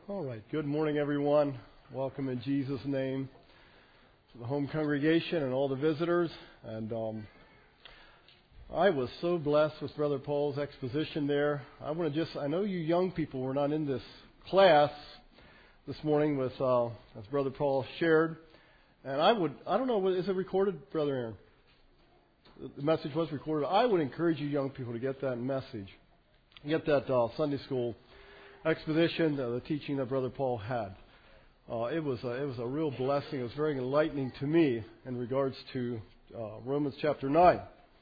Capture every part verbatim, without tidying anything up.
All right. Good morning, everyone. Welcome in Jesus' name to the home congregation and all the visitors. And um, I was so blessed with Brother Paul's exposition there. I want to just, I know you young people were not in this class this morning with, uh, as Brother Paul shared. And I would, I don't know, is it recorded, Brother Aaron? The message was recorded. I would encourage you young people to get that message. Get that uh, Sunday school exposition, uh, the teaching that Brother Paul had. Uh, it was a, it was a real blessing. It was very enlightening to me in regards to uh, Romans chapter nine.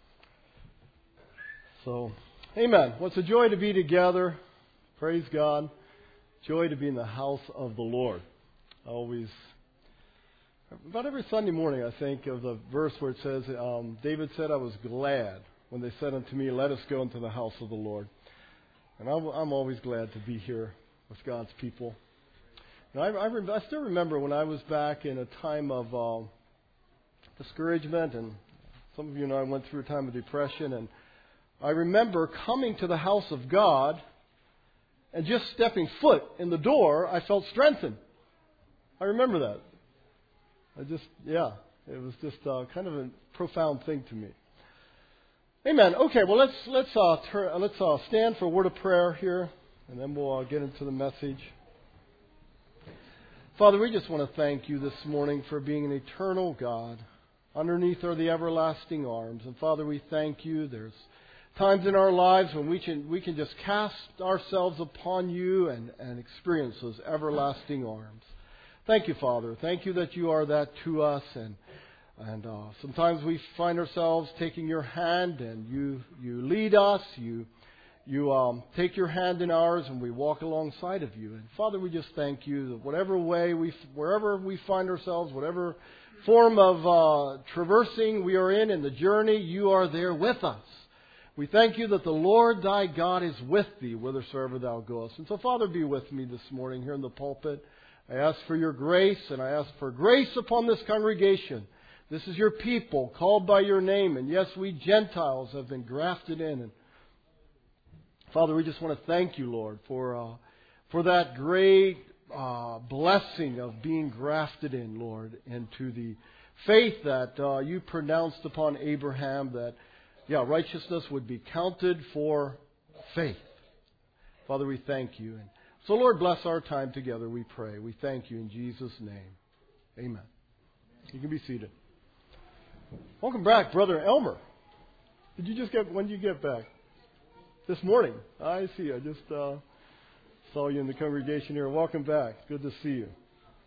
So, amen. Well, it's a joy to be together. Praise God. Joy to be in the house of the Lord. I always, about every Sunday morning, I think of the verse where it says, um, David said, I was glad when they said unto me, let us go into the house of the Lord. And I'm always glad to be here with God's people. And I, I, I still remember when I was back in a time of uh, discouragement, and some of you know I went through a time of depression, and I remember coming to the house of God, and just stepping foot in the door, I felt strengthened. I remember that. I just, yeah, it was just uh, kind of a profound thing to me. Amen. Okay, well let's let's uh, turn, let's uh, stand for a word of prayer here, and then we'll uh, get into the message. Father, we just want to thank you this morning for being an eternal God. Underneath are the everlasting arms, and Father, we thank you. There's times in our lives when we can we can just cast ourselves upon you and, and experience those everlasting arms. Thank you, Father. Thank you that you are that to us, and. And uh, sometimes we find ourselves taking your hand, and you you lead us. You you um, take your hand in ours, and we walk alongside of you. And Father, we just thank you that whatever way we, wherever we find ourselves, whatever form of uh, traversing we are in in the journey, you are there with us. We thank you that the Lord thy God is with thee whithersoever thou goest. And so, Father, be with me this morning here in the pulpit. I ask for your grace, and I ask for grace upon this congregation. This is your people called by your name. And yes, we Gentiles have been grafted in. And Father, we just want to thank you, Lord, for uh, for that great uh, blessing of being grafted in, Lord, into the faith that uh, you pronounced upon Abraham, that, yeah, righteousness would be counted for faith. Father, we thank you. And so, Lord, bless our time together, we pray. We thank you in Jesus' name. Amen. You can be seated. Welcome back, Brother Elmer. Did you just get, when did you get back? This morning. I see. I just uh, saw you in the congregation here. Welcome back. Good to see you.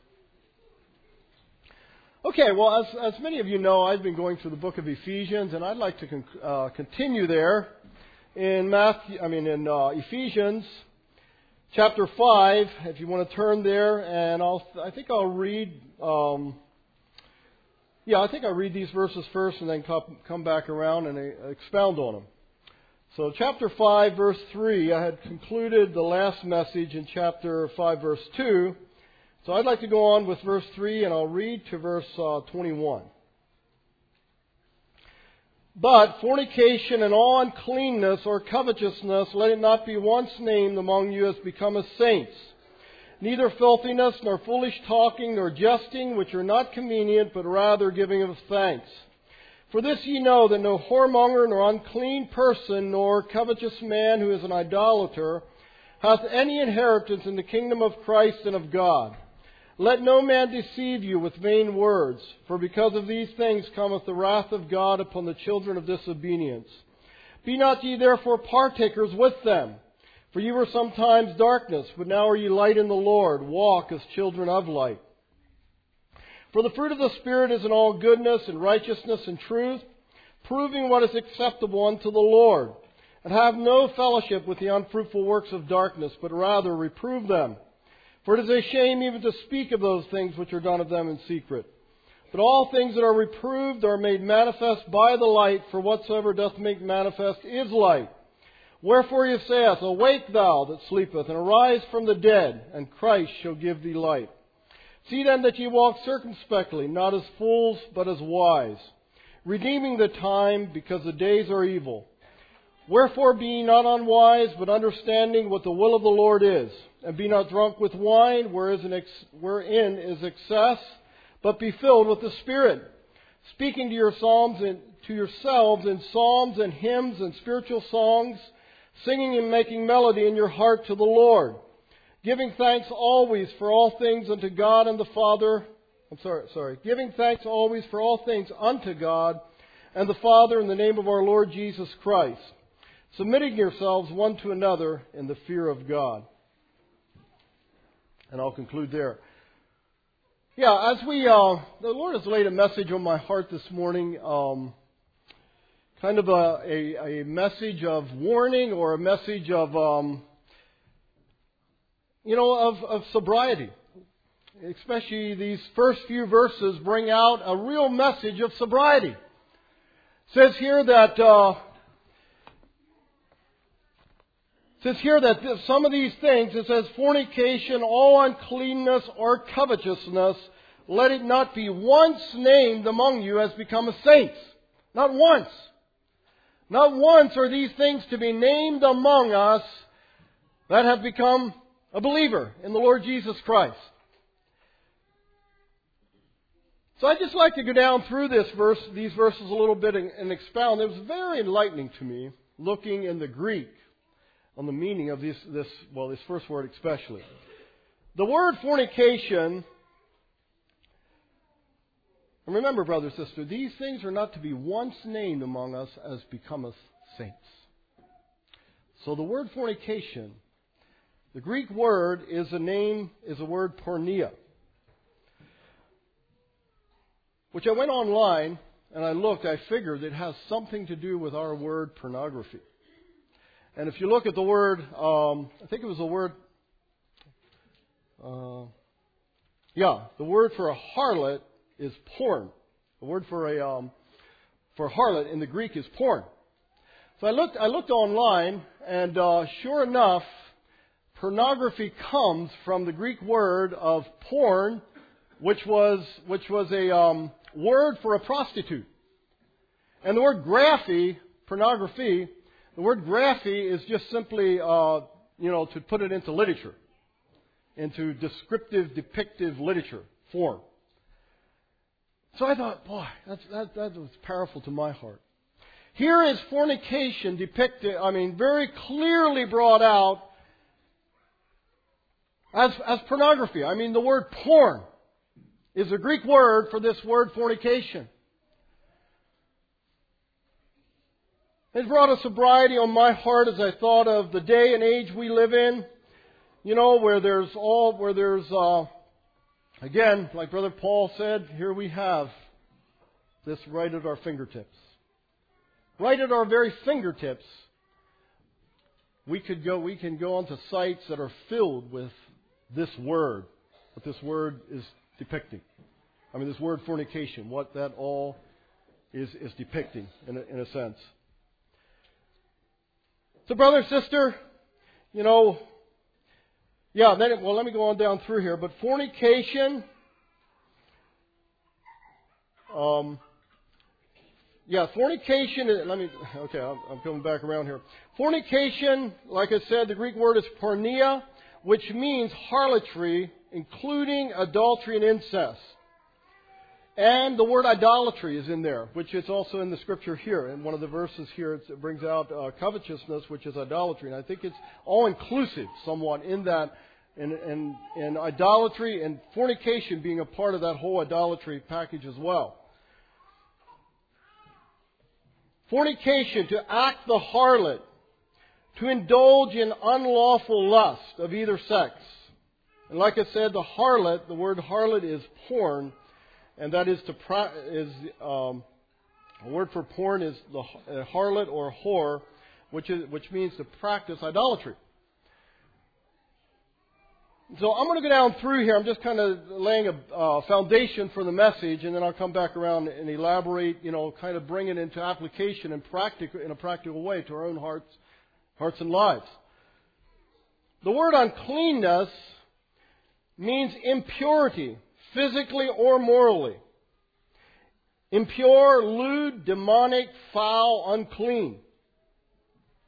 Okay, well, as, as many of you know, I've been going through the book of Ephesians, and I'd like to con- uh, continue there in Matthew. I mean, in uh, Ephesians chapter five. If you want to turn there, and I'll, I think I'll read. Um, Yeah, I think I'll read these verses first and then come back around and expound on them. So chapter five, verse three, I had concluded the last message in chapter five, verse two. So I'd like to go on with verse three, and I'll read to verse uh, twenty-one. But fornication and all uncleanness or covetousness, let it not be once named among you as becometh saints. Neither filthiness, nor foolish talking, nor jesting, which are not convenient, but rather giving of thanks. For this ye know, that no whoremonger, nor unclean person, nor covetous man who is an idolater, hath any inheritance in the kingdom of Christ and of God. Let no man deceive you with vain words, for because of these things cometh the wrath of God upon the children of disobedience. Be not ye therefore partakers with them. For you were sometimes darkness, but now are ye light in the Lord. Walk as children of light. For the fruit of the Spirit is in all goodness and righteousness and truth, proving what is acceptable unto the Lord. And have no fellowship with the unfruitful works of darkness, but rather reprove them. For it is a shame even to speak of those things which are done of them in secret. But all things that are reproved are made manifest by the light, for whatsoever doth make manifest is light. Wherefore he saith, Awake thou that sleepeth, and arise from the dead, and Christ shall give thee light. See then that ye walk circumspectly, not as fools, but as wise, redeeming the time, because the days are evil. Wherefore be ye not unwise, but understanding what the will of the Lord is. And be not drunk with wine, wherein is excess, but be filled with the Spirit, speaking to your psalms and to yourselves in psalms and hymns and spiritual songs, singing and making melody in your heart to the Lord, giving thanks always for all things unto God and the Father. I'm sorry, sorry. Giving thanks always for all things unto God and the Father in the name of our Lord Jesus Christ, submitting yourselves one to another in the fear of God. And I'll conclude there. Yeah, as we, uh, the Lord has laid a message on my heart this morning, um, kind of a, a, a message of warning or a message of, um, you know, of, of sobriety. Especially these first few verses bring out a real message of sobriety. It says here that, uh, it says here that some of these things, it says fornication, all uncleanness or covetousness, let it not be once named among you as become a saint. Not once. Not once are these things to be named among us that have become a believer in the Lord Jesus Christ. So I'd just like to go down through this verse, these verses a little bit and, and expound. It was very enlightening to me, looking in the Greek on the meaning of this, this, well, this first word especially. The word fornication, and remember, brother, sister, these things are not to be once named among us as becometh saints. So the word fornication, the Greek word is a name, is a word porneia, which I went online and I looked, I figured it has something to do with our word pornography. And if you look at the word, um, I think it was the word, uh, yeah, the word for a harlot is porn. The word for a um, for harlot in the Greek is porn. So I looked, I looked online, and uh, sure enough, pornography comes from the Greek word of porn, which was which was a um, word for a prostitute. And the word graphy, pornography. The word graphy is just simply, uh, you know, to put it into literature, into descriptive, depictive literature form. So I thought, boy, that's, that, that was powerful to my heart. Here is fornication depicted, I mean, very clearly brought out as, as pornography. I mean, the word porn is a Greek word for this word fornication. It brought a sobriety on my heart as I thought of the day and age we live in. You know, where there's all, where there's, uh, again, like Brother Paul said, here we have this right at our fingertips. Right at our very fingertips, we could go, we can go onto sites that are filled with this word, what this word is depicting. I mean, this word fornication, what that all is, is depicting in a, in a sense. So, brother, sister, you know, yeah, then, well, let me go on down through here. But fornication, um, yeah, fornication, let me, okay, I'm, I'm coming back around here. Fornication, like I said, the Greek word is porneia, which means harlotry, including adultery and incest. And the word idolatry is in there, which is also in the scripture here. In one of the verses here, it brings out uh, covetousness, which is idolatry. And I think it's all-inclusive somewhat in that, in, in, in idolatry and fornication being a part of that whole idolatry package as well. Fornication, to act the harlot, to indulge in unlawful lust of either sex. And like I said, the harlot, the word harlot is porn. And that is to pra- is um, a word for porn is the uh, harlot or whore, which is which means to practice idolatry. So I'm going to go down through here. I'm just kind of laying a uh, foundation for the message, and then I'll come back around and elaborate. You know, kind of bring it into application and practical in a practical way to our own hearts, hearts and lives. The word uncleanness means impurity, physically or morally. Impure, lewd, demonic, foul, unclean.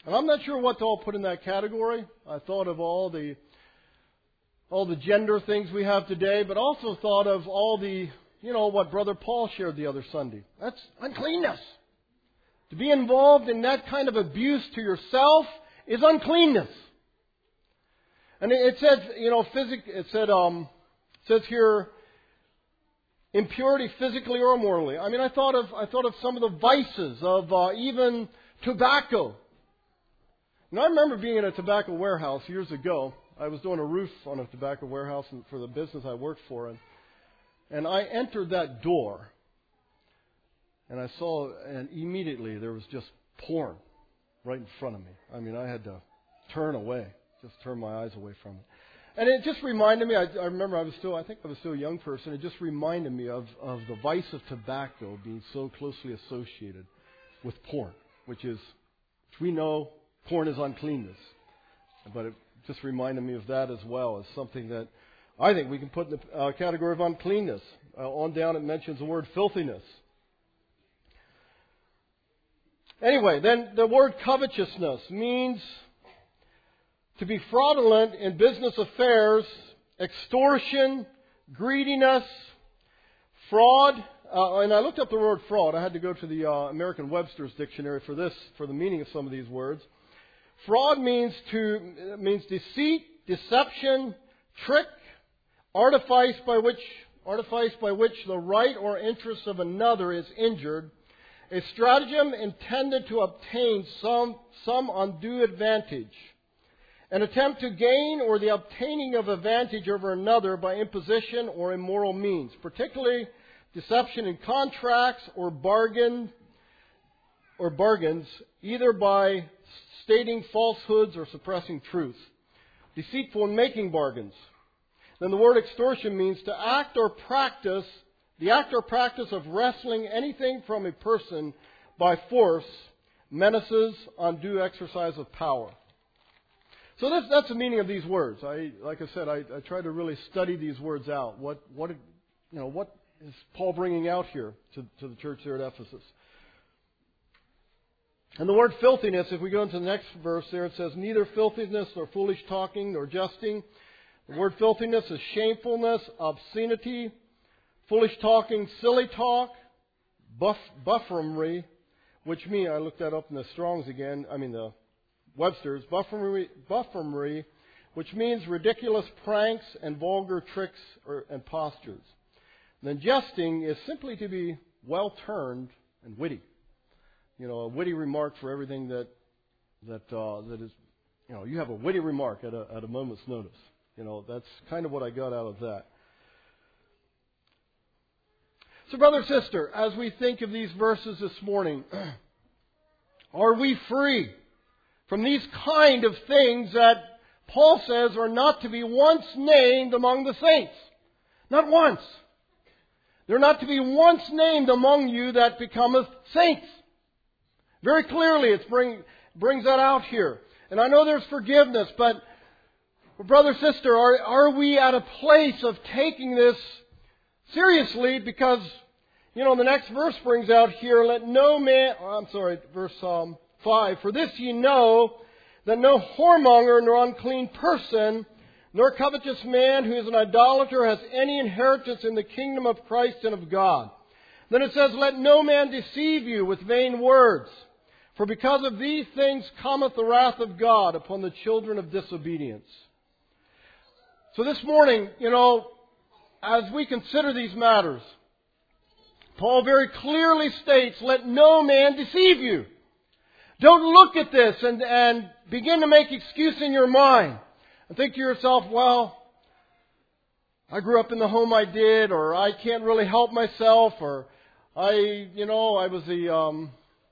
And I'm not sure what to all put in that category. I thought of all the all the gender things we have today, but also thought of all the, you know, what Brother Paul shared the other Sunday. That's uncleanness. To be involved in that kind of abuse to yourself is uncleanness. And it said, you know, physic, it said, um, it says here, impurity physically or morally. I mean, I thought of, I thought of some of the vices of uh, even tobacco. And I remember being in a tobacco warehouse years ago. I was doing a roof on a tobacco warehouse for the business I worked for, and and I entered that door, and I saw, and immediately there was just porn right in front of me. I mean, I had to turn away, just turn my eyes away from it. And it just reminded me, I, I remember I was still, I think I was still a young person, it just reminded me of, of the vice of tobacco being so closely associated with porn, which is, which we know porn is uncleanness. But it just reminded me of that as well as something that I think we can put in the uh, category of uncleanness. Uh, on down it mentions the word filthiness. Anyway, then the word covetousness means to be fraudulent in business affairs, extortion, greediness, fraud. Uh, and I looked up the word fraud. I had to go to the uh, American Webster's dictionary for this, for the meaning of some of these words. Fraud means to means deceit, deception, trick, artifice by which artifice by which the right or interest of another is injured, a stratagem intended to obtain some some undue advantage, an attempt to gain or the obtaining of advantage over another by imposition or immoral means, particularly deception in contracts or bargain or bargains, either by stating falsehoods or suppressing truth. Deceitful in making bargains. Then the word extortion means to act or practice, the act or practice of wresting anything from a person by force, menaces, undue exercise of power. So that's, that's the meaning of these words. I, like I said, I, I try to really study these words out. What, what, you know, what is Paul bringing out here to, to the church there at Ephesus? And the word filthiness, if we go into the next verse there, it says, neither filthiness nor foolish talking nor jesting. The word filthiness is shamefulness, obscenity, foolish talking, silly talk, buff, buffoonery, which means, I looked that up in the Strong's again, I mean the Webster's, buffoonery, buffoonery, which means ridiculous pranks and vulgar tricks or, and postures. And then jesting is simply to be well-turned and witty. You know, a witty remark for everything that that uh, that is, you know, you have a witty remark at a at a moment's notice. You know, that's kind of what I got out of that. So, brother, sister, as we think of these verses this morning, are we free from these kind of things that Paul says are not to be once named among the saints? Not once. They're not to be once named among you that becometh saints. Very clearly, it bring, brings that out here. And I know there's forgiveness, but brother, sister, are, are we at a place of taking this seriously? Because, you know, the next verse brings out here, let no man, oh, I'm sorry, verse um, five, for this ye know, that no whoremonger nor unclean person, nor covetous man who is an idolater has any inheritance in the kingdom of Christ and of God. Then it says, let no man deceive you with vain words. For because of these things cometh the wrath of God upon the children of disobedience. So this morning, you know, as we consider these matters, Paul very clearly states, let no man deceive you. Don't look at this and, and begin to make excuse in your mind. And think to yourself, well, I grew up in the home I did, or I can't really help myself, or I, you know, I was the... Um,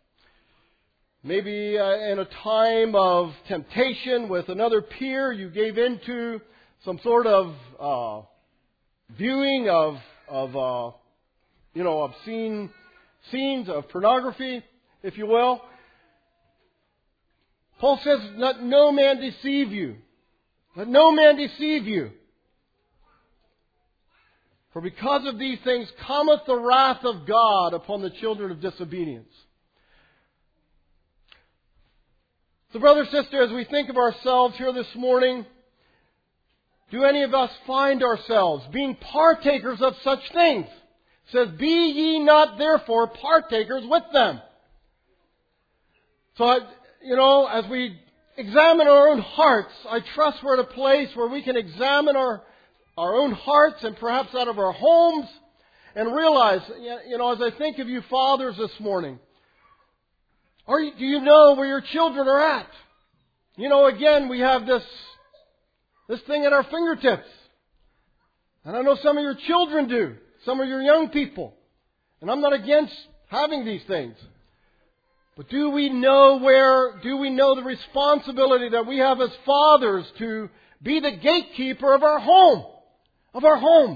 Maybe uh, in a time of temptation with another peer, you gave into some sort of uh, viewing of, of uh, you know, obscene scenes of pornography, if you will. Paul says, let no man deceive you. Let no man deceive you. For because of these things cometh the wrath of God upon the children of disobedience. So brother, sister, as we think of ourselves here this morning, do any of us find ourselves being partakers of such things? It says, be ye not therefore partakers with them. So, you know, as we examine our own hearts, I trust we're at a place where we can examine our, our own hearts and perhaps out of our homes and realize, you know, as I think of you fathers this morning, are you, do you know where your children are at? You know, again, we have this, this thing at our fingertips. And I know some of your children do. Some of your young people. And I'm not against having these things. But do we know where, do we know the responsibility that we have as fathers to be the gatekeeper of our home, of our homes?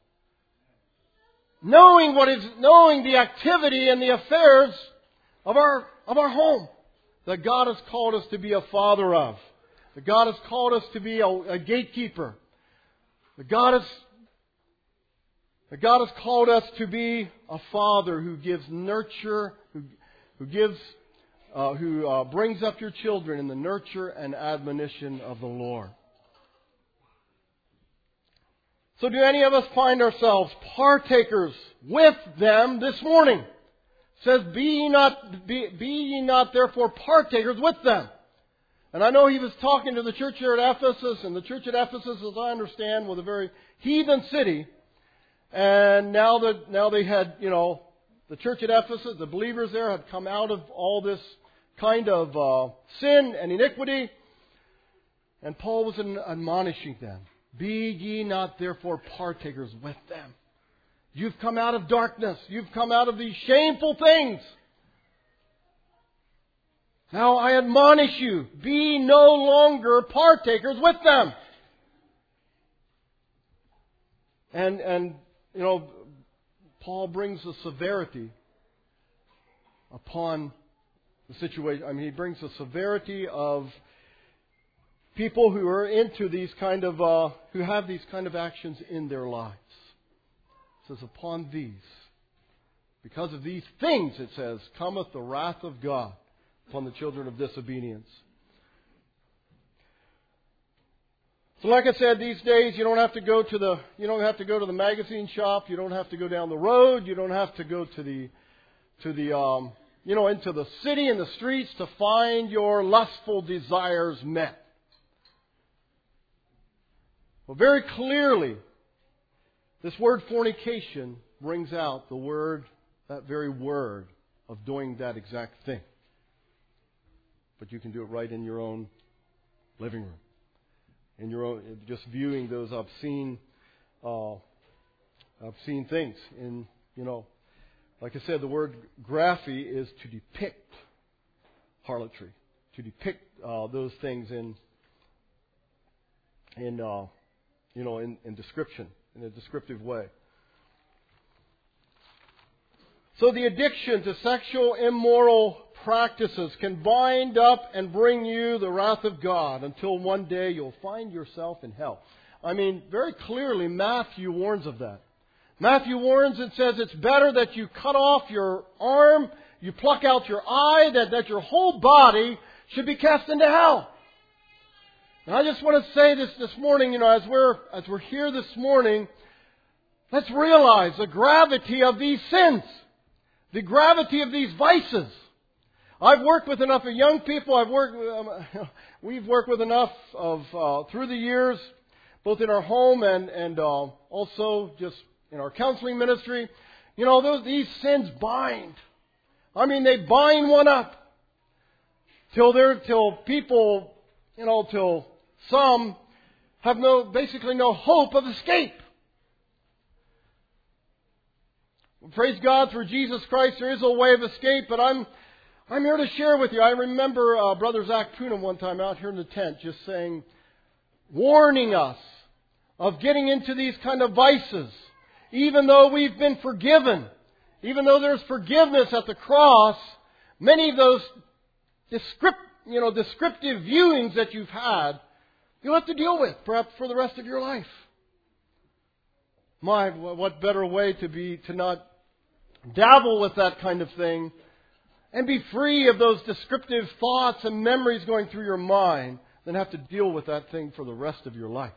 Knowing what is, knowing the activity and the affairs of our, of our home that God has called us to be a father of. That God has called us to be a, a gatekeeper. That God has, that God has called us to be a father who gives nurture, who Who gives, uh, who uh, brings up your children in the nurture and admonition of the Lord. So do any of us find ourselves partakers with them this morning? It says, be ye not, be, be ye not therefore partakers with them. And I know he was talking to the church here at Ephesus, and the church at Ephesus, as I understand, was a very heathen city. And now that, now they had, you know, the church at Ephesus, the believers there had come out of all this kind of uh, sin and iniquity. And Paul was admonishing them. Be ye not therefore partakers with them. You've come out of darkness. You've come out of these shameful things. Now I admonish you, be no longer partakers with them. And, and you know, Paul brings the severity upon the situation. I mean, he brings the severity of people who are into these kind of, uh, who have these kind of actions in their lives. It says, upon these, because of these things, it says, cometh the wrath of God upon the children of disobedience. So like I said, these days you don't have to go to the you don't have to go to the magazine shop, you don't have to go down the road, you don't have to go to the to the um, you know into the city and the streets to find your lustful desires met. Well, very clearly, this word fornication brings out the word, that very word of doing that exact thing. But you can do it right in your own living room. In your own, just viewing those obscene, uh, obscene things. In you know, like I said, the word graphy is to depict harlotry, to depict uh, those things in, in uh, you know, in, in description, in a descriptive way. So the addiction to sexual immoral practices can bind up and bring you the wrath of God until one day you'll find yourself in hell. I mean, very clearly Matthew warns of that. Matthew warns and says it's better that you cut off your arm, you pluck out your eye, that, that your whole body should be cast into hell. And I just want to say this this morning, you know, as we're, as we're here this morning, let's realize the gravity of these sins. The gravity of these vices. I've worked with enough of young people. I've worked. Um, we've worked with enough of uh, through the years, both in our home and and uh, also just in our counseling ministry. You know, those these sins bind. I mean, they bind one up till they're till people, you know, till some have no basically no hope of escape. Praise God for Jesus Christ. There is a way of escape, but I'm I'm here to share with you. I remember uh, Brother Zach Puna one time out here in the tent just saying, warning us of getting into these kind of vices. Even though we've been forgiven, even though there's forgiveness at the cross, many of those descript, you know, descriptive viewings that you've had, you'll have to deal with perhaps for the rest of your life. My, what better way to be to not dabble with that kind of thing and be free of those descriptive thoughts and memories going through your mind than have to deal with that thing for the rest of your life.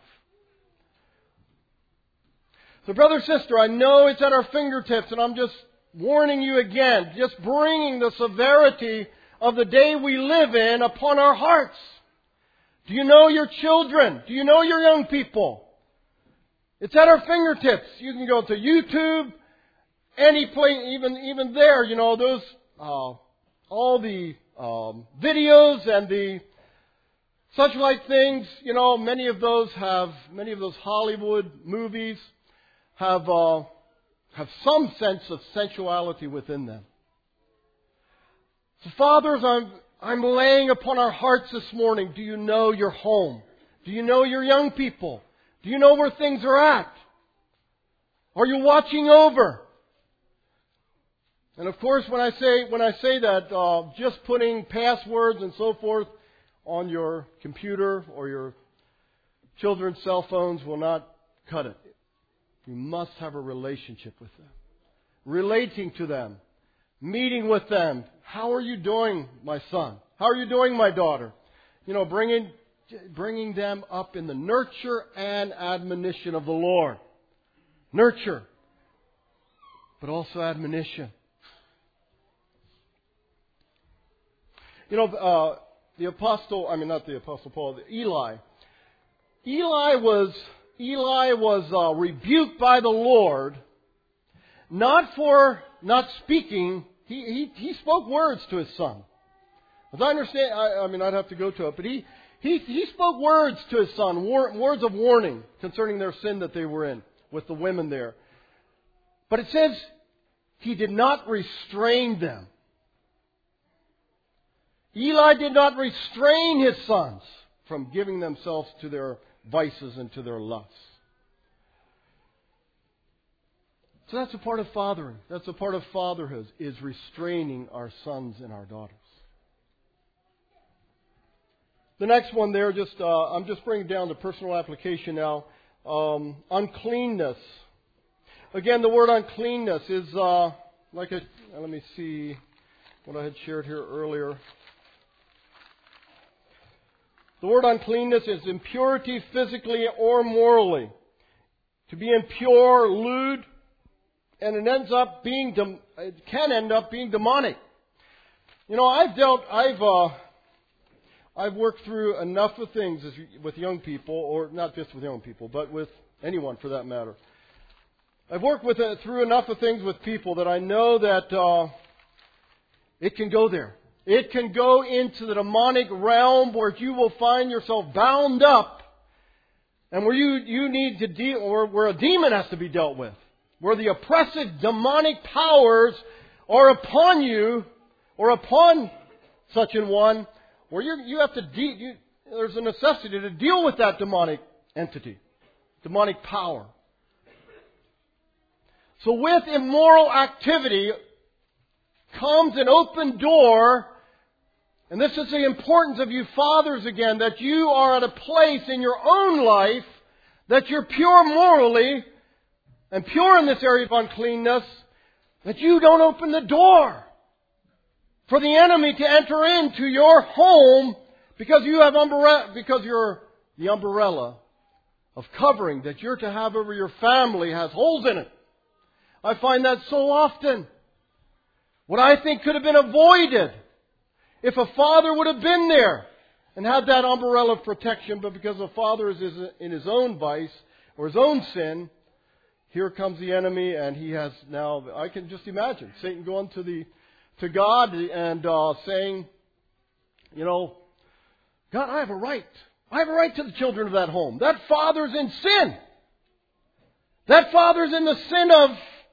So brother, sister, I know it's at our fingertips, and I'm just warning you again, just bringing the severity of the day we live in upon our hearts. Do you know your children? Do you know your young people? It's at our fingertips. You can go to YouTube, any place, even even there, you know, those uh, all the um, videos and the such like things. You know, many of those have many of those Hollywood movies have uh, have some sense of sensuality within them. So, fathers, I'm I'm laying upon our hearts this morning. Do you know your home? Do you know your young people? Do you know where things are at? Are you watching over? And of course, when I say when I say that, uh, just putting passwords and so forth on your computer or your children's cell phones will not cut it. You must have a relationship with them, relating to them, meeting with them. How are you doing, my son? How are you doing, my daughter? You know, bringing bringing them up in the nurture and admonition of the Lord. Nurture, but also admonition. You know, uh, the apostle, I mean, not the apostle Paul, Eli. Eli was, Eli was uh, rebuked by the Lord, not for not speaking. He, he, he spoke words to his son. As I understand, I, I mean, I'd have to go to it, but he, he, he spoke words to his son, war, words of warning concerning their sin that they were in with the women there. But it says he did not restrain them. Eli did not restrain his sons from giving themselves to their vices and to their lusts. So that's a part of fathering. That's a part of fatherhood, is restraining our sons and our daughters. The next one there, just uh, I'm just bringing down the personal application now. Um, uncleanness. Again, the word uncleanness is uh, like a. Let me see what I had shared here earlier. The word uncleanness is impurity physically or morally. To be impure, lewd, and it ends up being, it can end up being demonic. You know, I've dealt, I've, uh, I've worked through enough of things as, with young people, or not just with young people, but with anyone for that matter. I've worked with uh, through enough of things with people that I know that uh, it can go there. It can go into the demonic realm where you will find yourself bound up, and where you, you need to deal, or where a demon has to be dealt with, where the oppressive demonic powers are upon you, or upon such an one, where you you have to de- you, there's a necessity to deal with that demonic entity, demonic power. So with immoral activity comes an open door. And this is the importance of you fathers again, that you are at a place in your own life that you're pure morally and pure in this area of uncleanness, that you don't open the door for the enemy to enter into your home because you have umbrella, because you're the umbrella of covering that you're to have over your family has holes in it. I find that so often. What I think could have been avoided if a father would have been there and had that umbrella of protection, but because the father is in his own vice or his own sin, here comes the enemy, and he has now, I can just imagine Satan going to the to God and uh, saying, you know, God, I have a right. I have a right to the children of that home. That father's in sin. That father's in the sin of,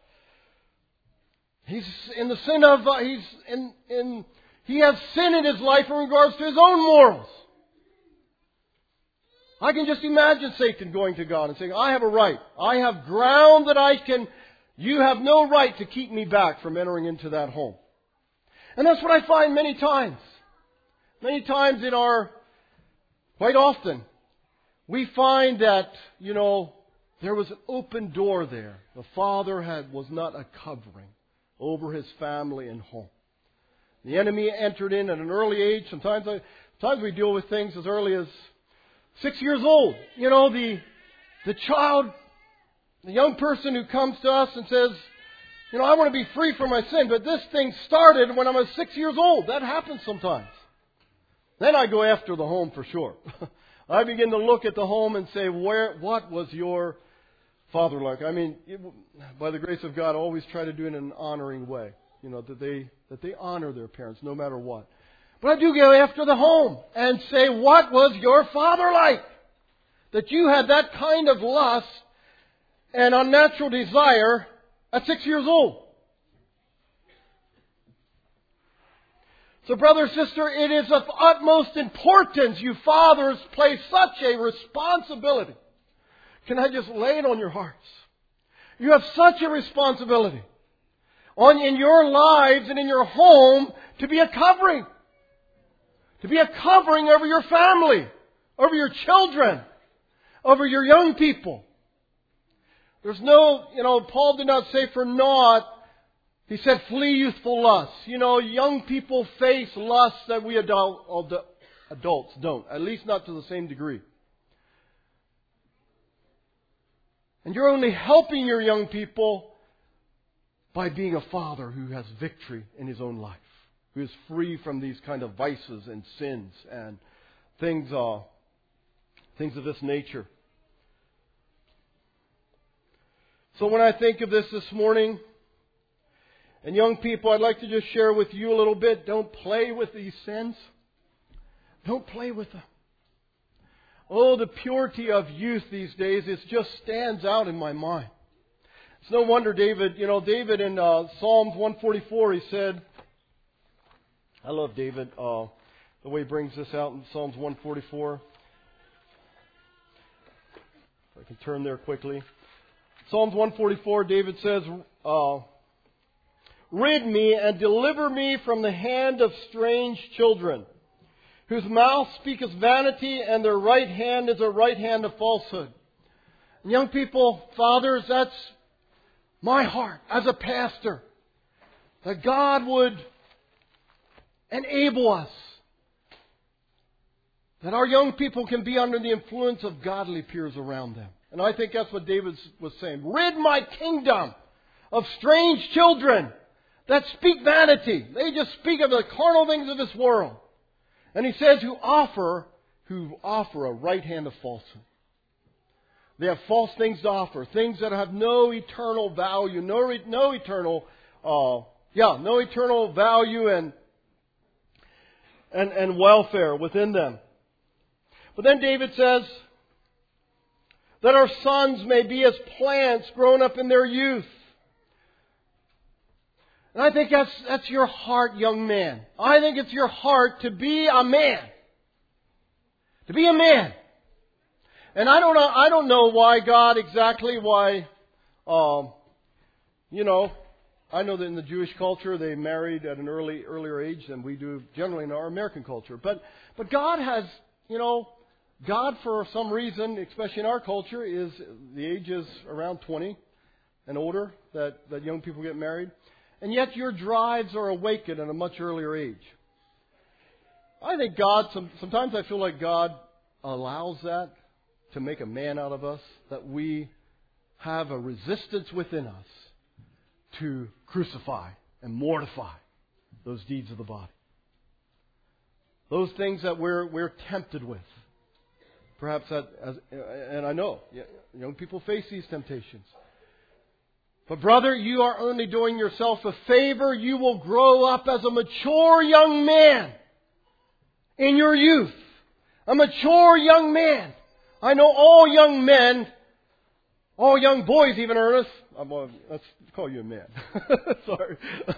he's in the sin of, uh, he's in, in, He has sin in his life in regards to his own morals. I can just imagine Satan going to God and saying, I have a right. I have ground that I can... You have no right to keep me back from entering into that home. And that's what I find many times. Many times in our... Quite often, we find that, you know, there was an open door there. The father had was not a covering over his family and home. The enemy entered in at an early age. Sometimes, I, sometimes we deal with things as early as six years old. You know, the the child, the young person who comes to us and says, you know, I want to be free from my sin, but this thing started when I was six years old. That happens sometimes. Then I go after the home for sure. I begin to look at the home and say, where, what was your father like? I mean, it, by the grace of God, always try to do it in an honoring way. You know, that they that they honor their parents no matter what. But I do go after the home and say, what was your father like? That you had that kind of lust and unnatural desire at six years old. So brother, sister, it is of utmost importance you fathers place such a responsibility. Can I just lay it on your hearts? You have such a responsibility on in your lives and in your home to be a covering. To be a covering over your family, over your children, over your young people. There's no, you know, Paul did not say for naught. He said, flee youthful lusts. You know, young people face lusts that we adult, adults don't. At least not to the same degree. And you're only helping your young people by being a father who has victory in his own life. Who is free from these kind of vices and sins and things, uh, things of this nature. So when I think of this this morning, and young people, I'd like to just share with you a little bit. Don't play with these sins. Don't play with them. Oh, the purity of youth these days, it just stands out in my mind. It's no wonder David, you know, David in uh, Psalms one forty-four, he said, I love David, uh, the way he brings this out in Psalms one forty-four. If I can turn there quickly. Psalms one forty-four, David says, uh, rid me and deliver me from the hand of strange children, whose mouth speaketh vanity, and their right hand is a right hand of falsehood. And young people, fathers, that's my heart as a pastor, that God would enable us, that our young people can be under the influence of godly peers around them. And I think that's what David was saying. Rid my kingdom of strange children that speak vanity. They just speak of the carnal things of this world. And he says, who offer, who offer a right hand of falsehood. They have false things to offer, things that have no eternal value, no no eternal, uh, yeah, no eternal value and and and welfare within them. But then David says that our sons may be as plants grown up in their youth. And I think that's that's your heart, young man. I think it's your heart to be a man. To be a man. And I don't know I don't know why God exactly why um you know, I know that in the Jewish culture they married at an early earlier age than we do generally in our American culture. But but God has, you know, God for some reason, especially in our culture, is the age is around twenty and older that, that young people get married. And yet your drives are awakened at a much earlier age. I think God, some, sometimes I feel like God allows that to make a man out of us, that we have a resistance within us to crucify and mortify those deeds of the body. Those things that we're we're tempted with. Perhaps that, as, and I know young people face these temptations. But brother, you are only doing yourself a favor. You will grow up as a mature young man in your youth. A mature young man. I know all young men, all young boys even, Ernest. I'm, uh, let's call you a man. Sorry.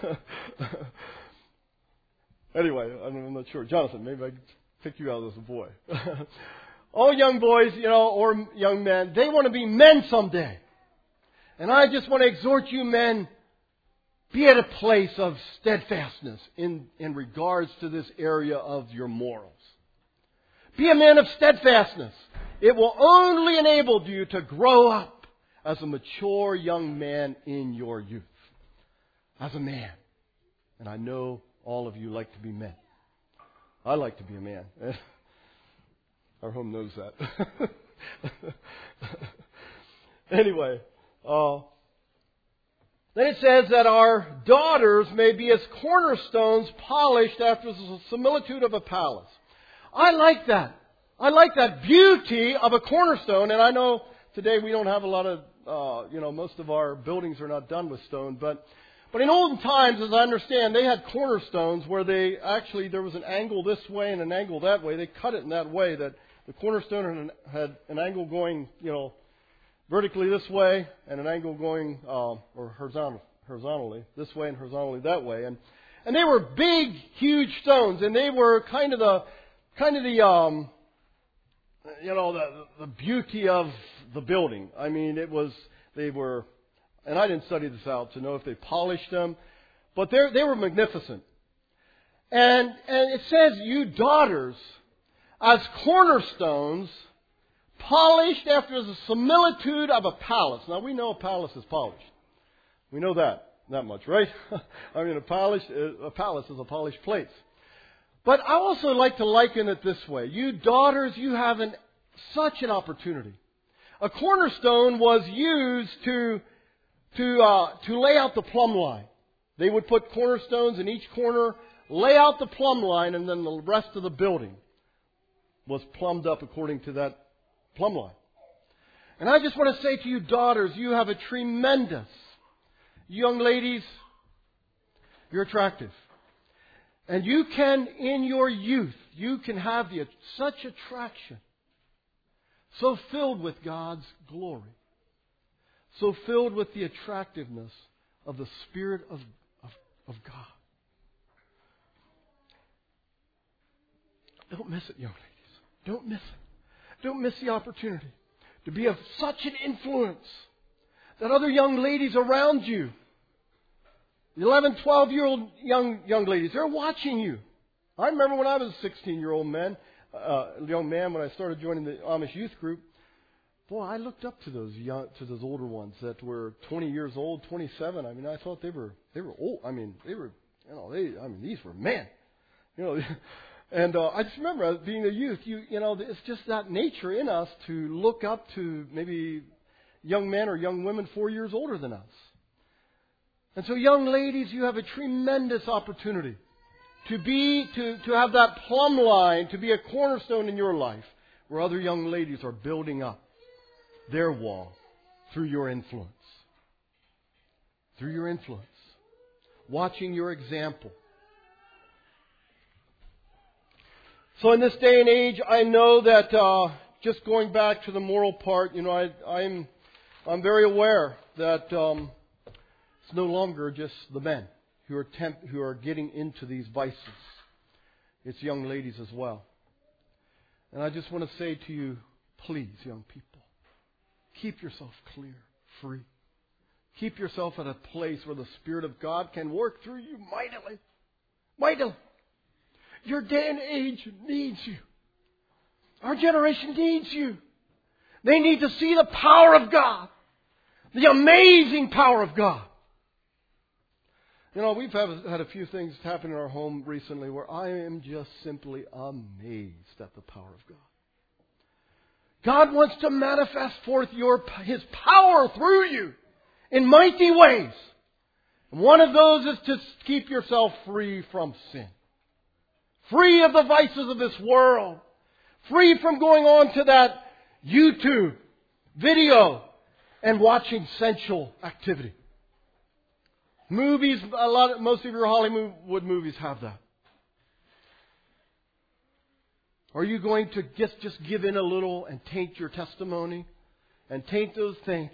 Anyway, I'm not sure. Jonathan, maybe I can pick you out as a boy. All young boys, you know, or young men, they want to be men someday. And I just want to exhort you men, be at a place of steadfastness in, in regards to this area of your morals. Be a man of steadfastness. It will only enable you to grow up as a mature young man in your youth. As a man. And I know all of you like to be men. I like to be a man. Our home knows that. Anyway, uh, then it says that our daughters may be as cornerstones polished after the similitude of a palace. I like that. I like that beauty of a cornerstone. And I know today we don't have a lot of, uh, you know, most of our buildings are not done with stone. But, but in olden times, as I understand, they had cornerstones where they actually, there was an angle this way and an angle that way. They cut it in that way that the cornerstone had an, had an angle going, you know, vertically this way and an angle going, uh, or horizontal, horizontally this way and horizontally that way. And, and they were big, huge stones. And they were kind of the, kind of the, um, you know, the, the beauty of the building. I mean, it was, they were, and I didn't study this out to know if they polished them, but they they were magnificent. And, and it says, you daughters, as cornerstones, polished after the similitude of a palace. Now, we know a palace is polished. We know that, that much, right? I mean, a palace, a palace is a polished place. But I also like to liken it this way. You daughters, you have an, such an opportunity. A cornerstone was used to, to, uh, to lay out the plumb line. They would put cornerstones in each corner, lay out the plumb line, and then the rest of the building was plumbed up according to that plumb line. And I just want to say to you daughters, you have a tremendous, young ladies, you're attractive. And you can, in your youth, you can have the, such attraction, so filled with God's glory, so filled with the attractiveness of the Spirit of, of, of God. Don't miss it, young ladies. Don't miss it. Don't miss the opportunity to be of such an influence that other young ladies around you, the eleven, twelve-year-old young young ladies, they're watching you. I remember when I was a sixteen-year-old man, uh, young man, when I started joining the Amish youth group. Boy, I looked up to those young, to those older ones that were twenty years old, twenty-seven. I mean, I thought they were they were old. I mean, they were, you know, they. I mean, these were men. You know, and uh, I just remember being a youth. You you know, it's just that nature in us to look up to maybe young men or young women four years older than us. And so, young ladies, you have a tremendous opportunity to be, to, to have that plumb line, to be a cornerstone in your life where other young ladies are building up their wall through your influence. Through your influence. Watching your example. So in this day and age, I know that uh, just going back to the moral part, you know, I, I'm, I'm very aware that Um, It's no longer just the men who are temp- who are getting into these vices. It's young ladies as well. And I just want to say to you, please, young people, keep yourself clear, free. Keep yourself at a place where the Spirit of God can work through you mightily. Mightily. Your day and age needs you. Our generation needs you. They need to see the power of God. The amazing power of God. You know, we've had, had a few things happen in our home recently where I am just simply amazed at the power of God. God wants to manifest forth your, His power through you in mighty ways. And one of those is to keep yourself free from sin. Free of the vices of this world. Free from going on to that YouTube video and watching sensual activity. Movies, a lot of, most of your Hollywood movies have that. Are you going to just, just give in a little and taint your testimony and taint those things?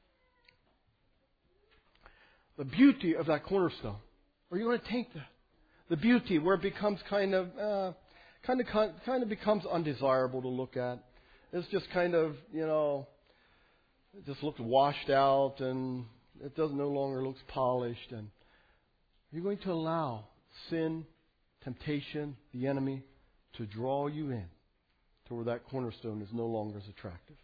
The beauty of that cornerstone. Are you going to taint that? The beauty where it becomes kind of, uh, kind of, kind of becomes undesirable to look at. It's just kind of, you know, it just looks washed out and it doesn't no longer looks polished. And you're going to allow sin, temptation, the enemy to draw you in to where that cornerstone is no longer as attractive.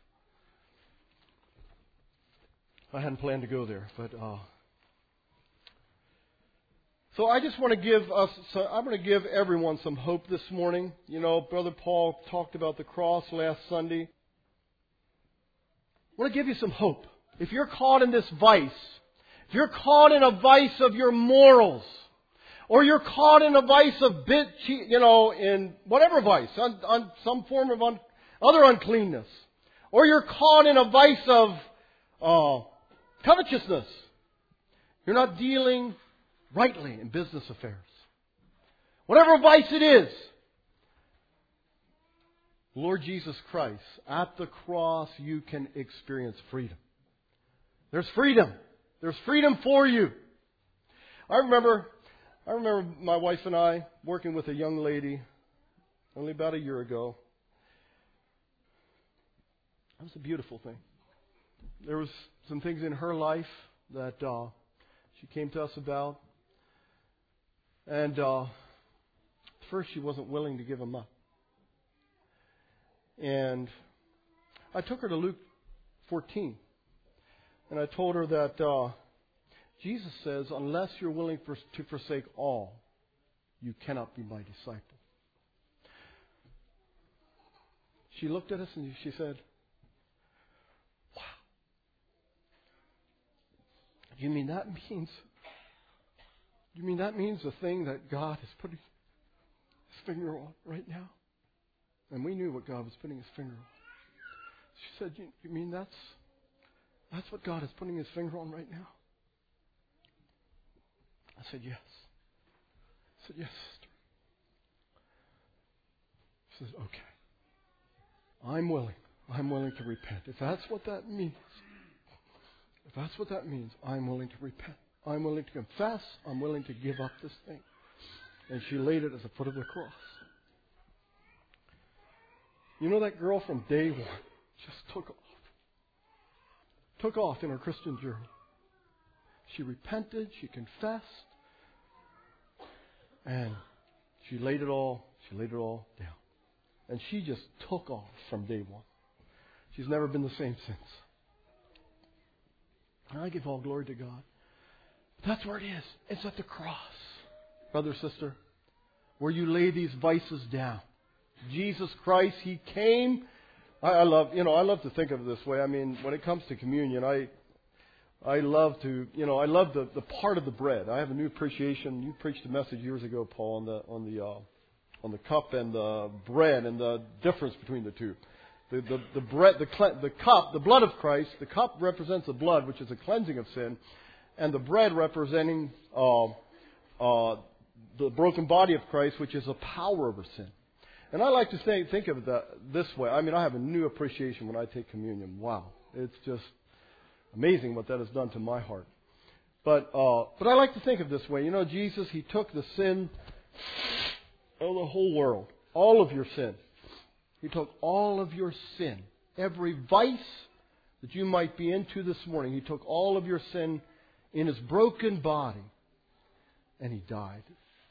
I hadn't planned to go there, but uh, So I just want to give us, so I'm going to give everyone some hope this morning. You know, Brother Paul talked about the cross last Sunday. I want to give you some hope. If you're caught in this vice, if you're caught in a vice of your morals, or you're caught in a vice of bit, you know, in whatever vice, on, on some form of un, other uncleanness, or you're caught in a vice of uh, covetousness, you're not dealing rightly in business affairs. Whatever vice it is, Lord Jesus Christ, at the cross you can experience freedom. There's freedom. There's freedom for you. I remember, I remember my wife and I working with a young lady only about a year ago. That was a beautiful thing. There was some things in her life that uh, she came to us about. And uh, at first she wasn't willing to give them up. And I took her to Luke fourteen. And I told her that uh, Jesus says, unless you're willing for, to forsake all, you cannot be my disciple. She looked at us and she said, wow. You mean that means, you mean that means the thing that God is putting His finger on right now? And we knew what God was putting His finger on. She said, you, you mean that's, that's what God is putting His finger on right now? I said, yes. I said, yes, sister. She says, okay. I'm willing. I'm willing to repent. If that's what that means, if that's what that means, I'm willing to repent. I'm willing to confess. I'm willing to give up this thing. And she laid it at the foot of the cross. You know, that girl from day one just took off. Took off in her Christian journey. She repented. She confessed. And she laid it all, she laid it all down. And she just took off from day one. She's never been the same since. And I give all glory to God. But that's where it is. It's at the cross. Brother, sister, where you lay these vices down. Jesus Christ, He came. I, I love, you know, I love to think of it this way. I mean, when it comes to communion, I I love to, you know, I love the, the part of the bread. I have a new appreciation. You preached a message years ago, Paul, on the on the uh, on the cup and the bread and the difference between the two. The the, the bread, the the cup, the blood of Christ. The cup represents the blood, which is a cleansing of sin, and the bread representing uh, uh, the broken body of Christ, which is a power over sin. And I like to say, think of it that, this way. I mean, I have a new appreciation when I take communion. Wow, it's just amazing what that has done to my heart. But uh, but I like to think of it this way. You know, Jesus, He took the sin of the whole world, all of your sin. He took all of your sin, every vice that you might be into this morning. He took all of your sin in His broken body, and He died.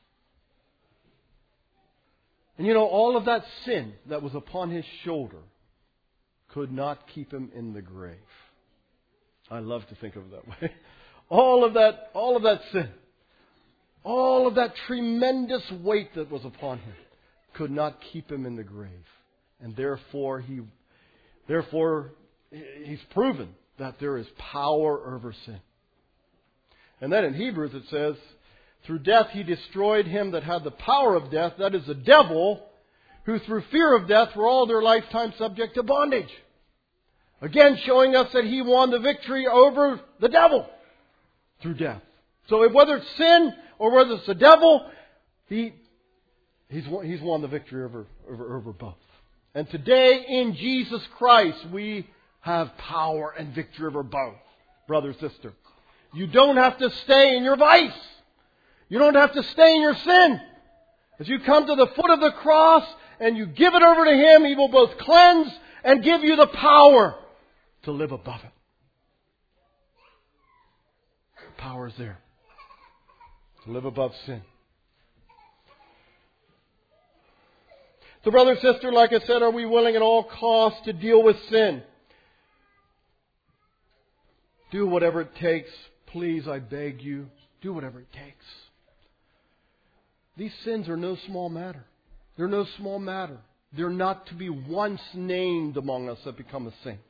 And you know, all of that sin that was upon His shoulder could not keep Him in the grave. I love to think of it that way. All of that, all of that sin, all of that tremendous weight that was upon Him could not keep Him in the grave. And therefore, He, therefore, He's proven that there is power over sin. And then in Hebrews it says, through death He destroyed him that had the power of death, that is the devil, who through fear of death were all their lifetime subject to bondage. Again, showing us that He won the victory over the devil through death. So whether it's sin or whether it's the devil, he, he's, won, he's won the victory over, over, over both. And today in Jesus Christ, we have power and victory over both, brother, sister. You don't have to stay in your vice. You don't have to stay in your sin. As you come to the foot of the cross and you give it over to Him, He will both cleanse and give you the power to live above it. The power is there. To live above sin. So brother, sister, like I said, are we willing at all costs to deal with sin? Do whatever it takes. Please, I beg you, do whatever it takes. These sins are no small matter. They're no small matter. They're not to be once named among us that become as saints.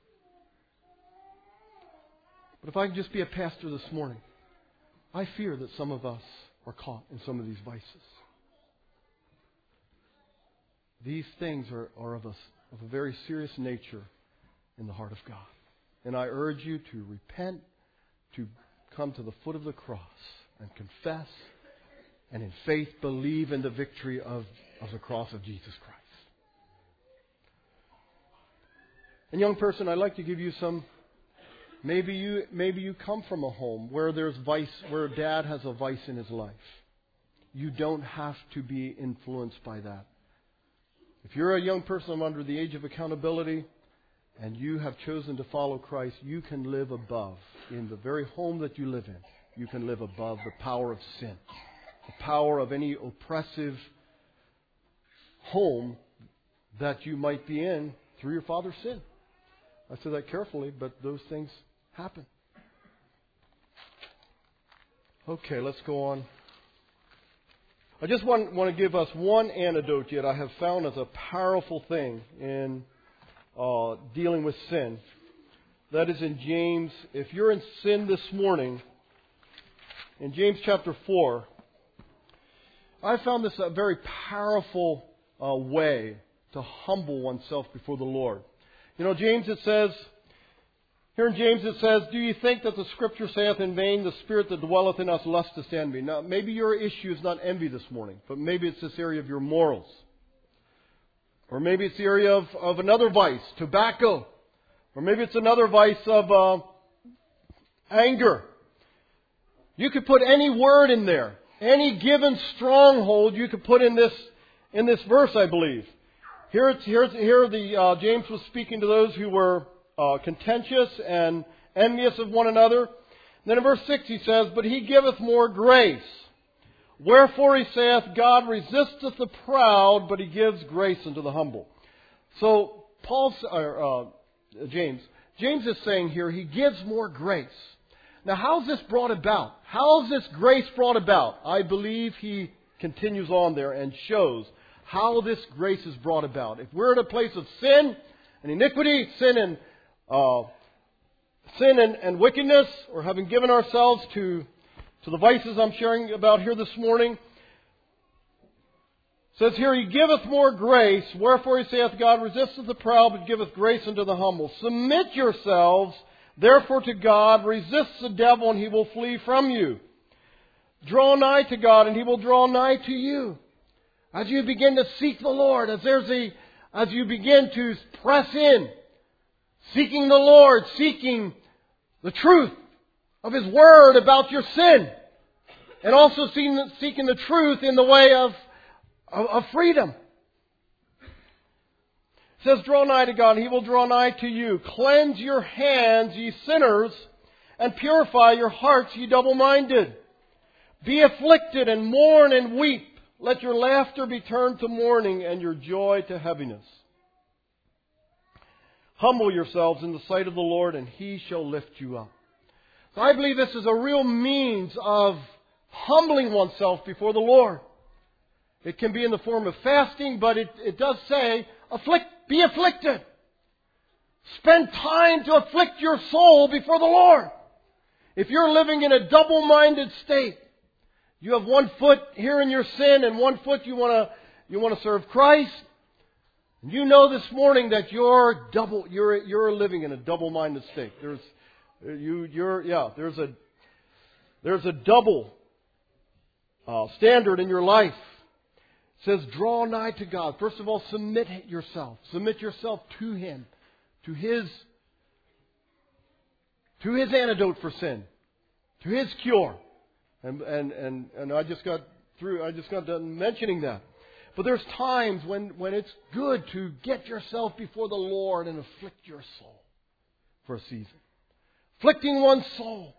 But if I can just be a pastor this morning, I fear that some of us are caught in some of these vices. These things are, are of, a, of a very serious nature in the heart of God. And I urge you to repent, to come to the foot of the cross and confess, and in faith believe in the victory of, of the cross of Jesus Christ. And young person, I'd like to give you some, maybe you maybe you come from a home where there's vice, where dad has a vice in his life. You don't have to be influenced by that. If you're a young person under the age of accountability and you have chosen to follow Christ, you can live above. In the very home that you live in, you can live above the power of sin, the power of any oppressive home that you might be in through your father's sin. I say that carefully, but those things happen. Okay, let's go on. I just want, want to give us one antidote yet I have found as a powerful thing in uh, dealing with sin. That is in James. If you're in sin this morning, in James chapter four, I found this a very powerful uh, way to humble oneself before the Lord. You know, James, it says, here in James it says, do you think that the Scripture saith in vain, the Spirit that dwelleth in us lusteth envy? Now, maybe your issue is not envy this morning, but maybe it's this area of your morals. Or maybe it's the area of, of another vice, tobacco. Or maybe it's another vice of uh, anger. You could put any word in there. Any given stronghold you could put in this in this verse, I believe. Here, it's, here, here the uh, James was speaking to those who were uh, contentious and envious of one another. And then in verse six he says, but he giveth more grace. Wherefore he saith, God resisteth the proud, but he gives grace unto the humble. So Paul, uh, uh, James, James is saying here, he gives more grace. Now, how's this brought about? How's this grace brought about? I believe he continues on there and shows how this grace is brought about. If we're in a place of sin and iniquity, sin and uh, sin and, and wickedness, or having given ourselves to to the vices I'm sharing about here this morning, it says here, he giveth more grace. Wherefore he saith, God resisteth the proud, but giveth grace unto the humble. Submit yourselves therefore to God, resist the devil, and he will flee from you. Draw nigh to God, and he will draw nigh to you. As you begin to seek the Lord, as there's a, as you begin to press in, seeking the Lord, seeking the truth of His Word about your sin, and also seeking, seeking the truth in the way of, of, of freedom. It says, draw nigh to God, and He will draw nigh to you. Cleanse your hands, ye sinners, and purify your hearts, ye double-minded. Be afflicted, and mourn, and weep. Let your laughter be turned to mourning, and your joy to heaviness. Humble yourselves in the sight of the Lord, and He shall lift you up. So I believe this is a real means of humbling oneself before the Lord. It can be in the form of fasting, but it, it does say, afflict, be afflicted. Spend time to afflict your soul before the Lord. If you're living in a double-minded state, you have one foot here in your sin and one foot you want to you want to serve Christ. And you know this morning that you're double you're you're living in a double-minded state. There's you you're yeah there's a there's a double uh, standard in your life. It says, draw nigh to God. First of all, submit yourself. Submit yourself to Him, to His to His antidote for sin, to His cure. And and and and I just got through. I just got done mentioning that. But there's times when, when it's good to get yourself before the Lord and afflict your soul for a season. Afflicting one's soul.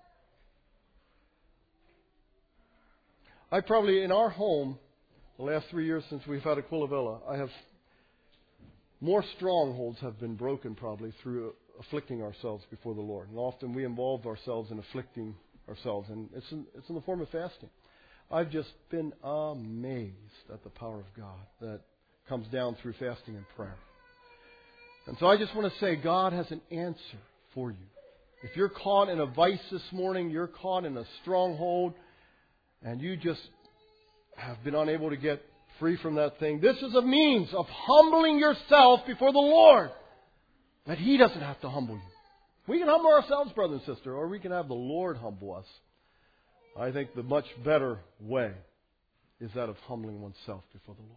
I probably, in our home, the last three years since we've had Aquila Villa, I have more strongholds have been broken probably through afflicting ourselves before the Lord. And often we involve ourselves in afflicting ourselves, and it's in, it's in the form of fasting. I've just been amazed at the power of God that comes down through fasting and prayer. And so I just want to say God has an answer for you. If you're caught in a vice this morning, you're caught in a stronghold, and you just have been unable to get free from that thing, this is a means of humbling yourself before the Lord, that He doesn't have to humble you. We can humble ourselves, brother and sister, or we can have the Lord humble us. I think the much better way is that of humbling oneself before the Lord.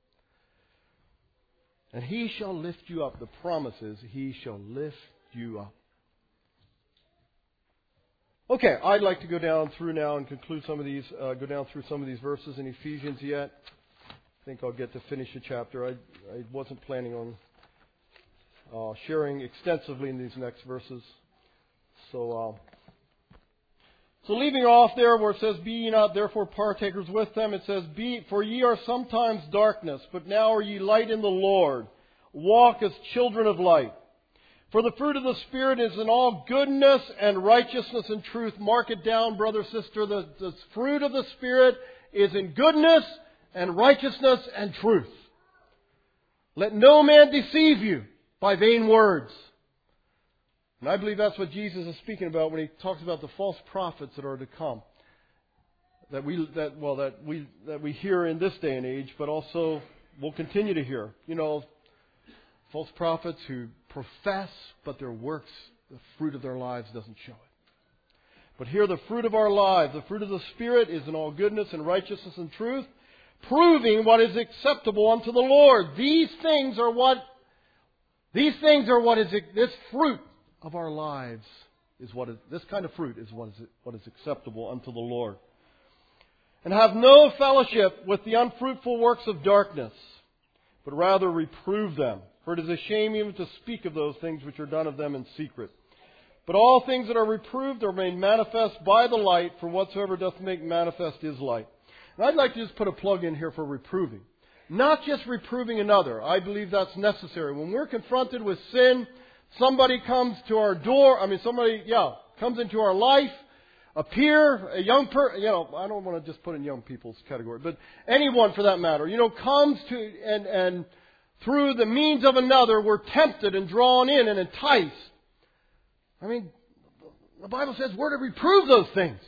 And He shall lift you up. The promise is He shall lift you up. Okay, I'd like to go down through now and conclude some of these, uh, go down through some of these verses in Ephesians yet. I think I'll get to finish the chapter. I, I wasn't planning on uh, sharing extensively in these next verses. So, uh, so leaving off there where it says, "Be ye not therefore partakers with them," it says, "Be for ye are sometimes darkness, but now are ye light in the Lord. Walk as children of light. For the fruit of the Spirit is in all goodness and righteousness and truth." Mark it down, brother, sister. The, the fruit of the Spirit is in goodness and righteousness and truth. "Let no man deceive you by vain words." And I believe that's what Jesus is speaking about when He talks about the false prophets that are to come. That we, that well, that we, that we hear in this day and age, but also will continue to hear. You know, false prophets who profess, but their works, the fruit of their lives doesn't show it. But here the fruit of our lives, the fruit of the Spirit, is in all goodness and righteousness and truth, proving what is acceptable unto the Lord. These things are what, these things are what is, this fruit of our lives is what is, this kind of fruit is what is, what is acceptable unto the Lord. "And have no fellowship with the unfruitful works of darkness, but rather reprove them. For it is a shame even to speak of those things which are done of them in secret. But all things that are reproved are made manifest by the light, for whatsoever doth make manifest is light." And I'd like to just put a plug in here for reproving. Not just reproving another. I believe that's necessary. When we're confronted with sin, somebody comes to our door, I mean somebody, yeah, comes into our life, a peer, a young person, you know, I don't want to just put in young people's category, but anyone for that matter, you know, comes to, and, and through the means of another, we're tempted and drawn in and enticed. I mean, the Bible says we're to reprove those things.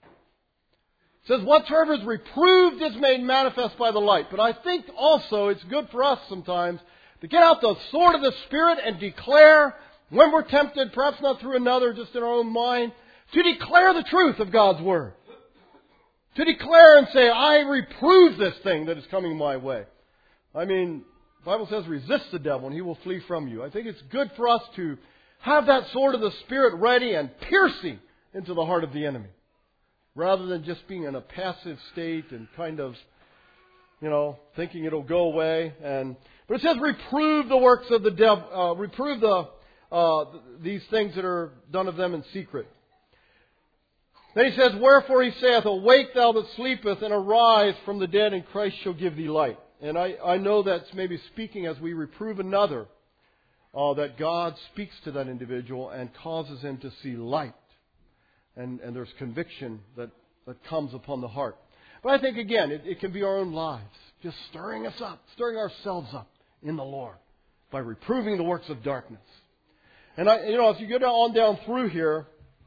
It says, "Whatsoever is reproved is made manifest by the light." But I think also it's good for us sometimes to get out the sword of the Spirit and declare, when we're tempted, perhaps not through another, just in our own mind, to declare the truth of God's Word. To declare and say, "I reprove this thing that is coming my way." I mean, the Bible says, resist the devil and he will flee from you. I think it's good for us to have that sword of the Spirit ready and piercing into the heart of the enemy, rather than just being in a passive state and kind of, you know, thinking it'll go away. And but it says, reprove the works of the devil, uh, reprove the uh, these things that are done of them in secret. Then he says, "Wherefore he saith, Awake thou that sleepeth, and arise from the dead, and Christ shall give thee light." And I, I know that's maybe speaking as we reprove another, uh, that God speaks to that individual and causes him to see light. And, and there's conviction that, that comes upon the heart. But I think, again, it, it can be our own lives, just stirring us up, stirring ourselves up in the Lord by reproving the works of darkness. And, I, you know, as you go on down through here,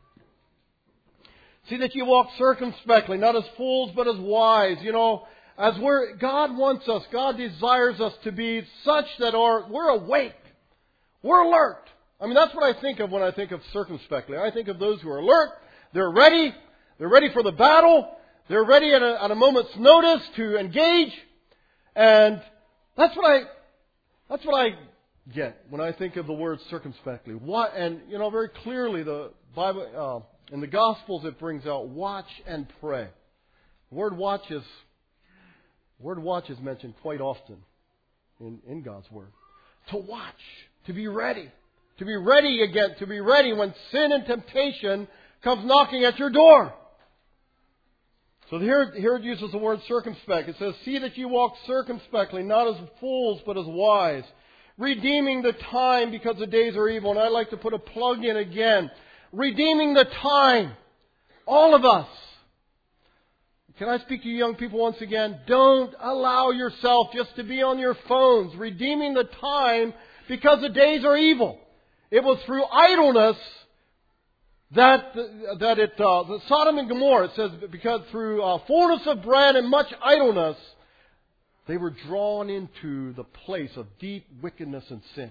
see that you walk circumspectly, not as fools, but as wise. You know, as we're, God wants us, God desires us to be such that our, we're awake. We're alert. I mean, that's what I think of when I think of circumspectly. I think of those who are alert. They're ready. They're ready for the battle. They're ready at a, at a moment's notice to engage. And that's what I, that's what I get when I think of the word circumspectly. What, and, you know, very clearly the Bible, uh, in the Gospels it brings out watch and pray. The word watch is, the word watch is mentioned quite often in, in God's Word. To watch. To be ready. To be ready again. To be ready when sin and temptation comes knocking at your door. So here, here it uses the word circumspect. It says, "See that you walk circumspectly, not as fools, but as wise, redeeming the time because the days are evil." And I'd like to put a plug in again. Redeeming the time. All of us. Can I speak to you young people once again? Don't allow yourself just to be on your phones, redeeming the time because the days are evil. It was through idleness that that it uh, the Sodom and Gomorrah, it says, because through uh, fullness of bread and much idleness, they were drawn into the place of deep wickedness and sin.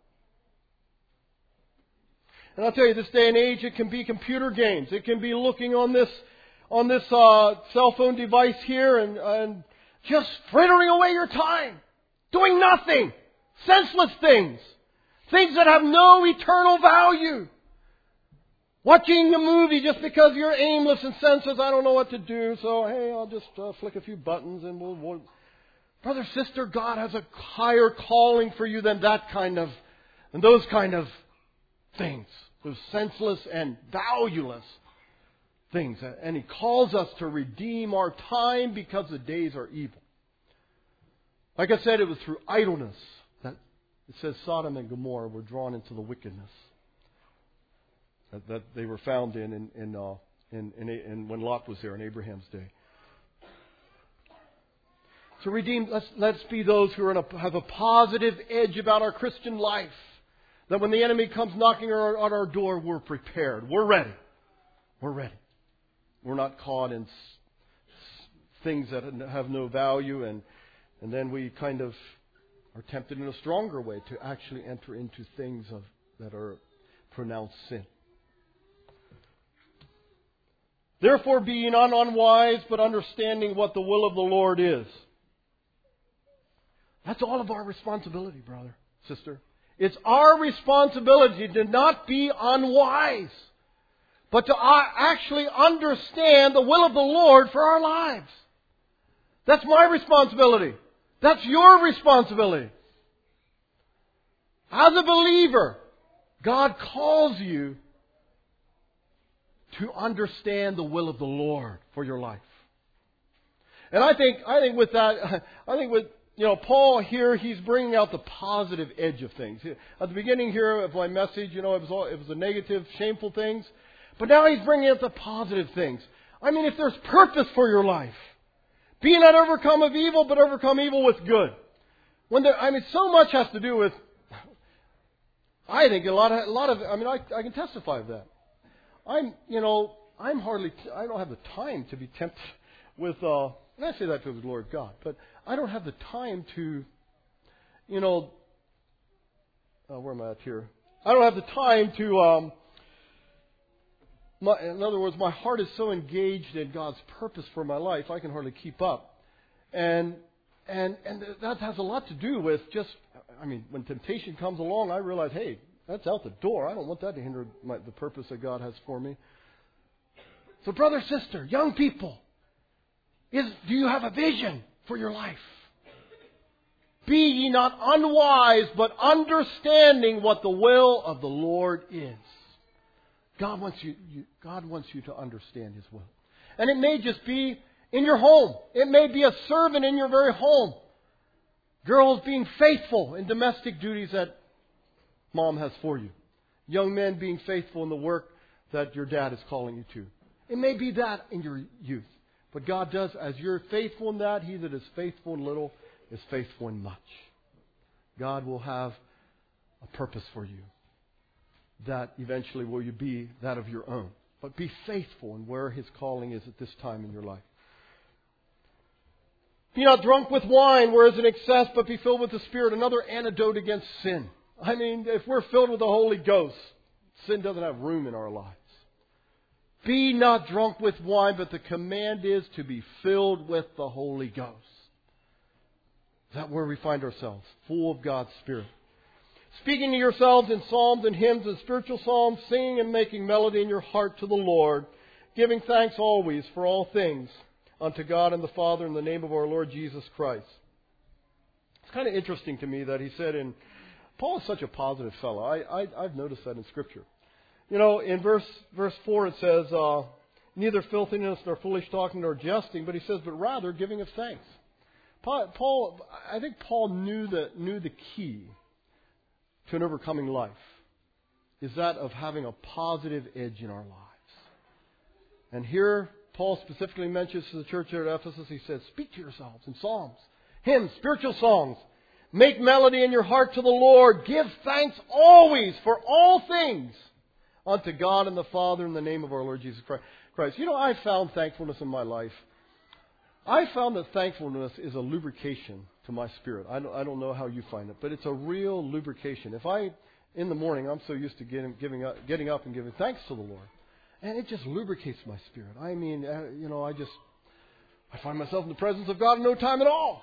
And I'll tell you, this day and age, it can be computer games. It can be looking on this on this uh, cell phone device here and, and just frittering away your time, doing nothing, senseless things, things that have no eternal value. Watching a movie just because you're aimless and senseless. I don't know what to do, so hey, I'll just uh, flick a few buttons and we'll, we'll... Brother, sister, God has a higher calling for you than that kind of, than those kind of things. Those senseless and valueless things. And He calls us to redeem our time because the days are evil. Like I said, it was through idleness that it says Sodom and Gomorrah were drawn into the wickedness that, that they were found in in in, uh, in, in, in when Lot was there in Abraham's day. So redeem, let's let's be those who are in a, have a positive edge about our Christian life. That when the enemy comes knocking on our door, we're prepared. We're ready. We're ready. We're not caught in things that have no value, and and then we kind of are tempted in a stronger way to actually enter into things of that are pronounced sin. Therefore, be ye not unwise, but understanding what the will of the Lord is. That's all of our responsibility, brother, sister. It's our responsibility to not be unwise, but to actually understand the will of the Lord for our lives. That's my responsibility. That's your responsibility. As a believer, God calls you to understand the will of the Lord for your life. And I think, I think with that, I think with, you know, Paul here, he's bringing out the positive edge of things. At the beginning here of my message, you know, it was all, it was the negative, shameful things. But now he's bringing out the positive things. I mean, if there's purpose for your life, be not overcome of evil, but overcome evil with good. When there, I mean, so much has to do with, I think a lot of, a lot of, I mean, I, I can testify of that. I'm, you know, I'm hardly, I don't have the time to be tempted with, uh, and I say that to the Lord God, but I don't have the time to, you know, uh, where am I at here? I don't have the time to, um, my, in other words, my heart is so engaged in God's purpose for my life, I can hardly keep up. And, and, and that has a lot to do with just, I mean, when temptation comes along, I realize, hey, that's out the door. I don't want that to hinder my, the purpose that God has for me. So brother, sister, young people, is do you have a vision for your life? Be ye not unwise, but understanding what the will of the Lord is. God wants you, you, God wants you to understand His will. And it may just be in your home. It may be a servant in your very home. Girls being faithful in domestic duties that Mom has for you. Young men being faithful in the work that your dad is calling you to. It may be that in your youth. But God does, as you're faithful in that, he that is faithful in little is faithful in much. God will have a purpose for you. That eventually will you be that of your own. But be faithful in where His calling is at this time in your life. Be not drunk with wine, where is an excess, but be filled with the Spirit. Another antidote against sin. I mean, if we're filled with the Holy Ghost, sin doesn't have room in our lives. Be not drunk with wine, but the command is to be filled with the Holy Ghost. Is that where we find ourselves? Full of God's Spirit. Speaking to yourselves in psalms and hymns and spiritual psalms, singing and making melody in your heart to the Lord, giving thanks always for all things unto God and the Father in the name of our Lord Jesus Christ. It's kind of interesting to me that he said in, Paul is such a positive fellow. I, I, I've noticed that in Scripture. You know, in verse verse four it says, uh, neither filthiness nor foolish talking nor jesting, but he says, but rather giving of thanks. Paul, Paul I think Paul knew the knew the key to an overcoming life is that of having a positive edge in our lives. And here Paul specifically mentions to the church there at Ephesus, he says, speak to yourselves in psalms, hymns, spiritual songs. Make melody in your heart to the Lord. Give thanks always for all things unto God and the Father in the name of our Lord Jesus Christ. You know, I found thankfulness in my life. I found that thankfulness is a lubrication to my spirit. I don't, I don't know how you find it, but it's a real lubrication. If I, in the morning, I'm so used to getting, giving up, getting up and giving thanks to the Lord. And it just lubricates my spirit. I mean, you know, I just, I find myself in the presence of God in no time at all.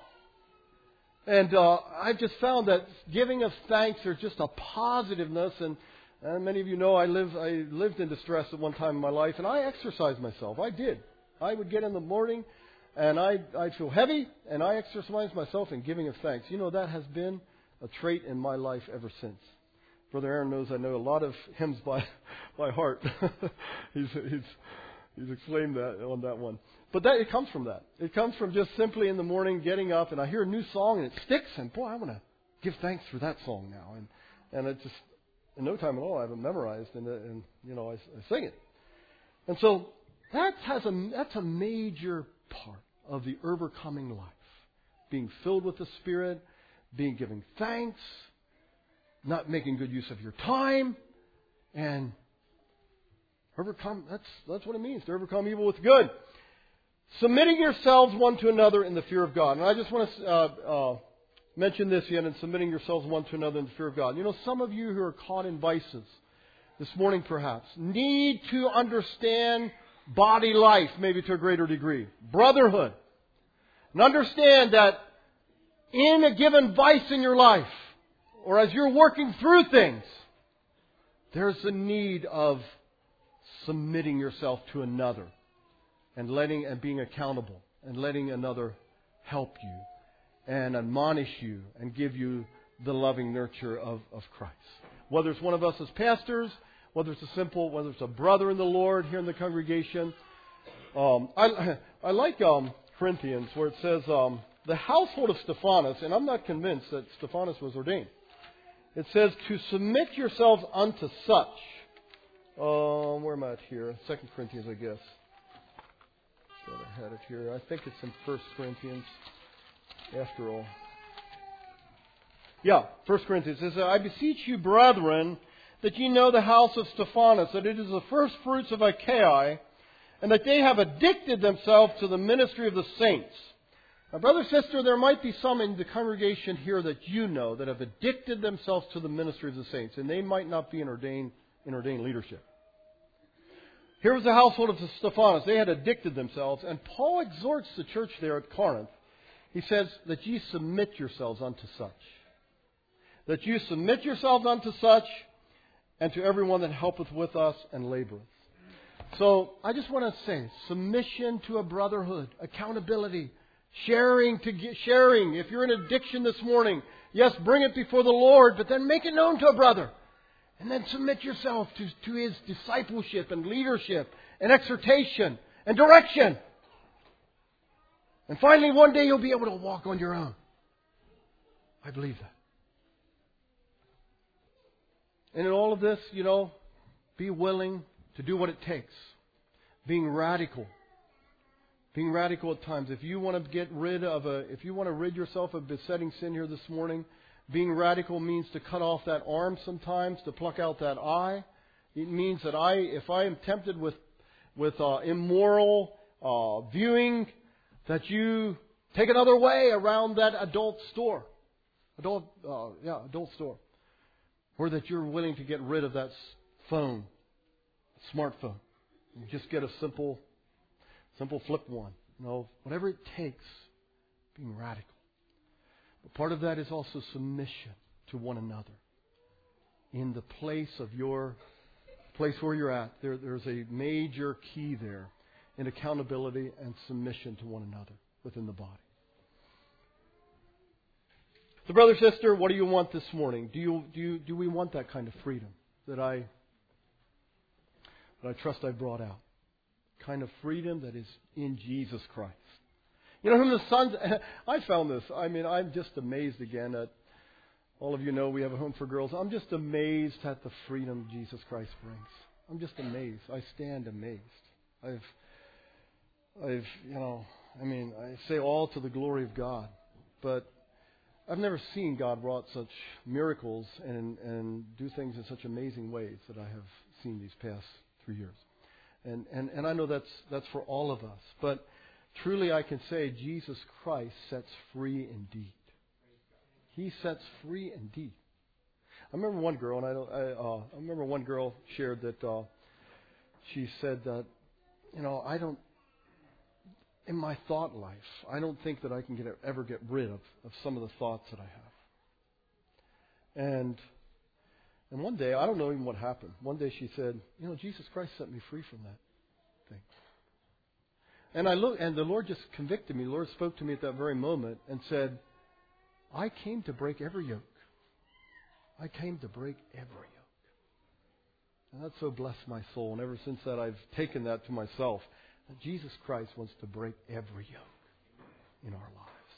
And uh, I've just found that giving of thanks, there's just a positiveness. And, and many of you know I live, I lived in distress at one time in my life, and I exercised myself. I did. I would get in the morning, and I'd, I'd feel heavy, and I exercised myself in giving of thanks. You know, that has been a trait in my life ever since. Brother Aaron knows I know a lot of hymns by by heart. he's, he's, he's exclaimed that on that one. But that it comes from that. It comes from just simply in the morning getting up, and I hear a new song, and it sticks, and boy, I want to give thanks for that song now. And and it just, in no time at all, I have it memorized, and, and you know, I, I sing it. And so that has a, that's a major part of the overcoming life. Being filled with the Spirit, being giving thanks, not making good use of your time, and overcome, that's that's what it means, to overcome evil with good. Submitting yourselves one to another in the fear of God. And I just want to uh, uh, mention this yet, in submitting yourselves one to another in the fear of God. You know, some of you who are caught in vices, this morning perhaps, need to understand body life, maybe to a greater degree. Brotherhood. And understand that in a given vice in your life, or as you're working through things, there's a need of submitting yourself to another and letting and being accountable and letting another help you and admonish you and give you the loving nurture of, of Christ. Whether it's one of us as pastors, whether it's a simple, whether it's a brother in the Lord here in the congregation. Um, I, I like um, Corinthians where it says um, the household of Stephanas, and I'm not convinced that Stephanas was ordained. It says to submit yourselves unto such. Um, where am I at here? Second Corinthians, I guess. Thought I had it here. I think it's in First Corinthians. After all, yeah, First Corinthians. It says, "I beseech you, brethren, that ye know the house of Stephanas, that it is the first fruits of Achaia, and that they have addicted themselves to the ministry of the saints." Now, brother, sister, there might be some in the congregation here that you know that have addicted themselves to the ministry of the saints, and they might not be in ordained, in ordained leadership. Here was the household of Stephanas. They had addicted themselves, and Paul exhorts the church there at Corinth. He says that ye submit yourselves unto such. That you submit yourselves unto such, and to everyone that helpeth with us and laboreth. So, I just want to say, submission to a brotherhood, accountability, sharing to get, sharing. If you're in addiction this morning, yes, bring it before the Lord, but then make it known to a brother. And then submit yourself to, to his discipleship and leadership and exhortation and direction. And finally, one day you'll be able to walk on your own. I believe that. And in all of this, you know, be willing to do what it takes. Being radical. Being radical at times. If you want to get rid of a, if you want to rid yourself of besetting sin here this morning, being radical means to cut off that arm sometimes, to pluck out that eye. It means that I, if I am tempted with, with uh, immoral uh, viewing, that you take another way around that adult store, adult, uh, yeah, adult store, or that you're willing to get rid of that phone, smartphone, and just get a simple, simple flip one. You know, whatever it takes, being radical. But part of that is also submission to one another. In the place of your place where you're at, there, there's a major key there in accountability and submission to one another within the body. So, brother, sister, what do you want this morning? Do you do you, do we want that kind of freedom that I that I trust I brought out? Kind of freedom that is in Jesus Christ. You know, whom the Son... I found this. I mean, I'm just amazed again at... All of you know we have a home for girls. I'm just amazed at the freedom Jesus Christ brings. I'm just amazed. I stand amazed. I've I've, you know, I mean, I say all to the glory of God, but I've never seen God wrought such miracles and and do things in such amazing ways that I have seen these past three years. And and, and I know that's that's for all of us. But truly I can say Jesus Christ sets free indeed. He sets free indeed. I remember one girl, and I don't, I, uh, I remember one girl shared that uh, she said that, you know, I don't, in my thought life, I don't think that I can get ever get rid of, of some of the thoughts that I have. And and one day, I don't know even what happened. One day she said, you know, Jesus Christ set me free from that thing. And I look, and the Lord just convicted me. The Lord spoke to me at that very moment and said, I came to break every yoke. I came to break every yoke. And that so blessed my soul. And ever since that, I've taken that to myself. That Jesus Christ wants to break every yoke in our lives.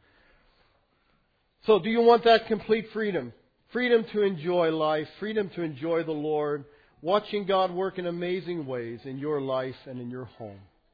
So do you want that complete freedom? Freedom to enjoy life. Freedom to enjoy the Lord. Watching God work in amazing ways in your life and in your home.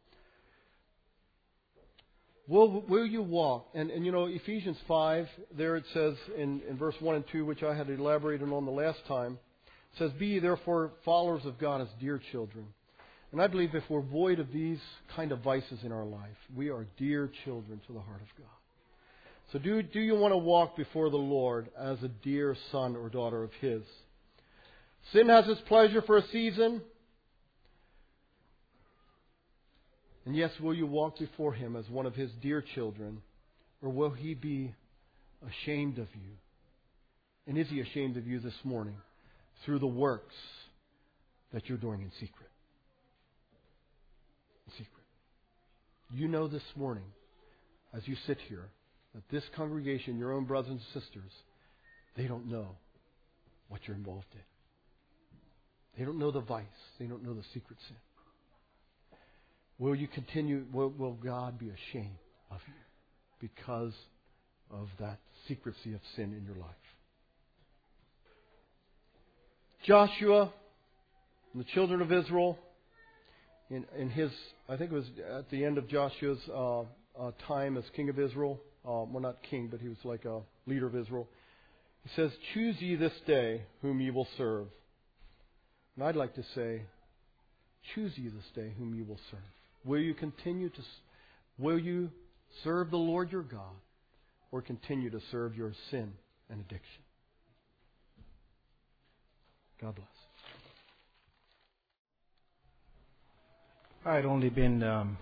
Will, will you walk? And, and you know, Ephesians five, there it says in, in verse one and two, which I had elaborated on the last time, it says, be ye therefore followers of God as dear children. And I believe if we're void of these kind of vices in our life, we are dear children to the heart of God. So do, do you want to walk before the Lord as a dear son or daughter of His? Sin has its pleasure for a season. And yes, will you walk before Him as one of His dear children? Or will He be ashamed of you? And is He ashamed of you this morning through the works that you're doing in secret? In secret. You know this morning, as you sit here, that this congregation, your own brothers and sisters, they don't know what you're involved in. They don't know the vice. They don't know the secret sin. Will you continue, will, will God be ashamed of you because of that secrecy of sin in your life? Joshua and the children of Israel, in, in his, I think it was at the end of Joshua's uh, uh, time as king of Israel, uh, well not king, but he was like a leader of Israel. He says, choose ye this day whom ye will serve. And I'd like to say, choose ye this day whom ye will serve. Will you continue to, will you serve the Lord your God or continue to serve your sin and addiction? God bless. I had only been um,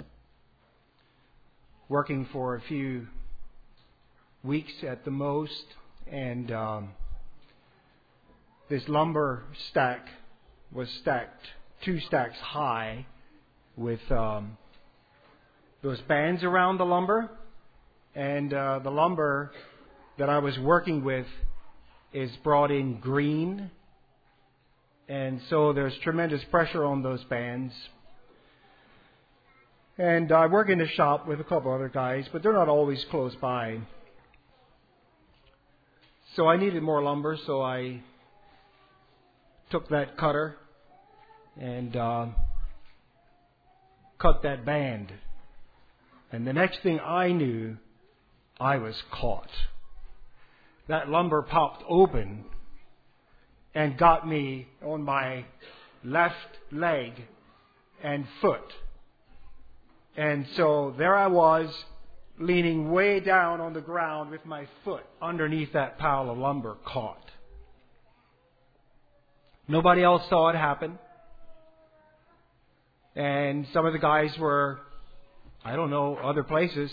working for a few weeks at the most, and um, this lumber stack was stacked two stacks high with um, those bands around the lumber, and uh, the lumber that I was working with is brought in green, and so there's tremendous pressure on those bands. And I work in the shop with a couple other guys, but they're not always close by. So I needed more lumber, so I took that cutter and uh, cut that band. And the next thing I knew, I was caught. That lumber popped open and got me on my left leg and foot. And so there I was, leaning way down on the ground with my foot underneath that pile of lumber caught. Nobody else saw it happen. And some of the guys were, I don't know, other places.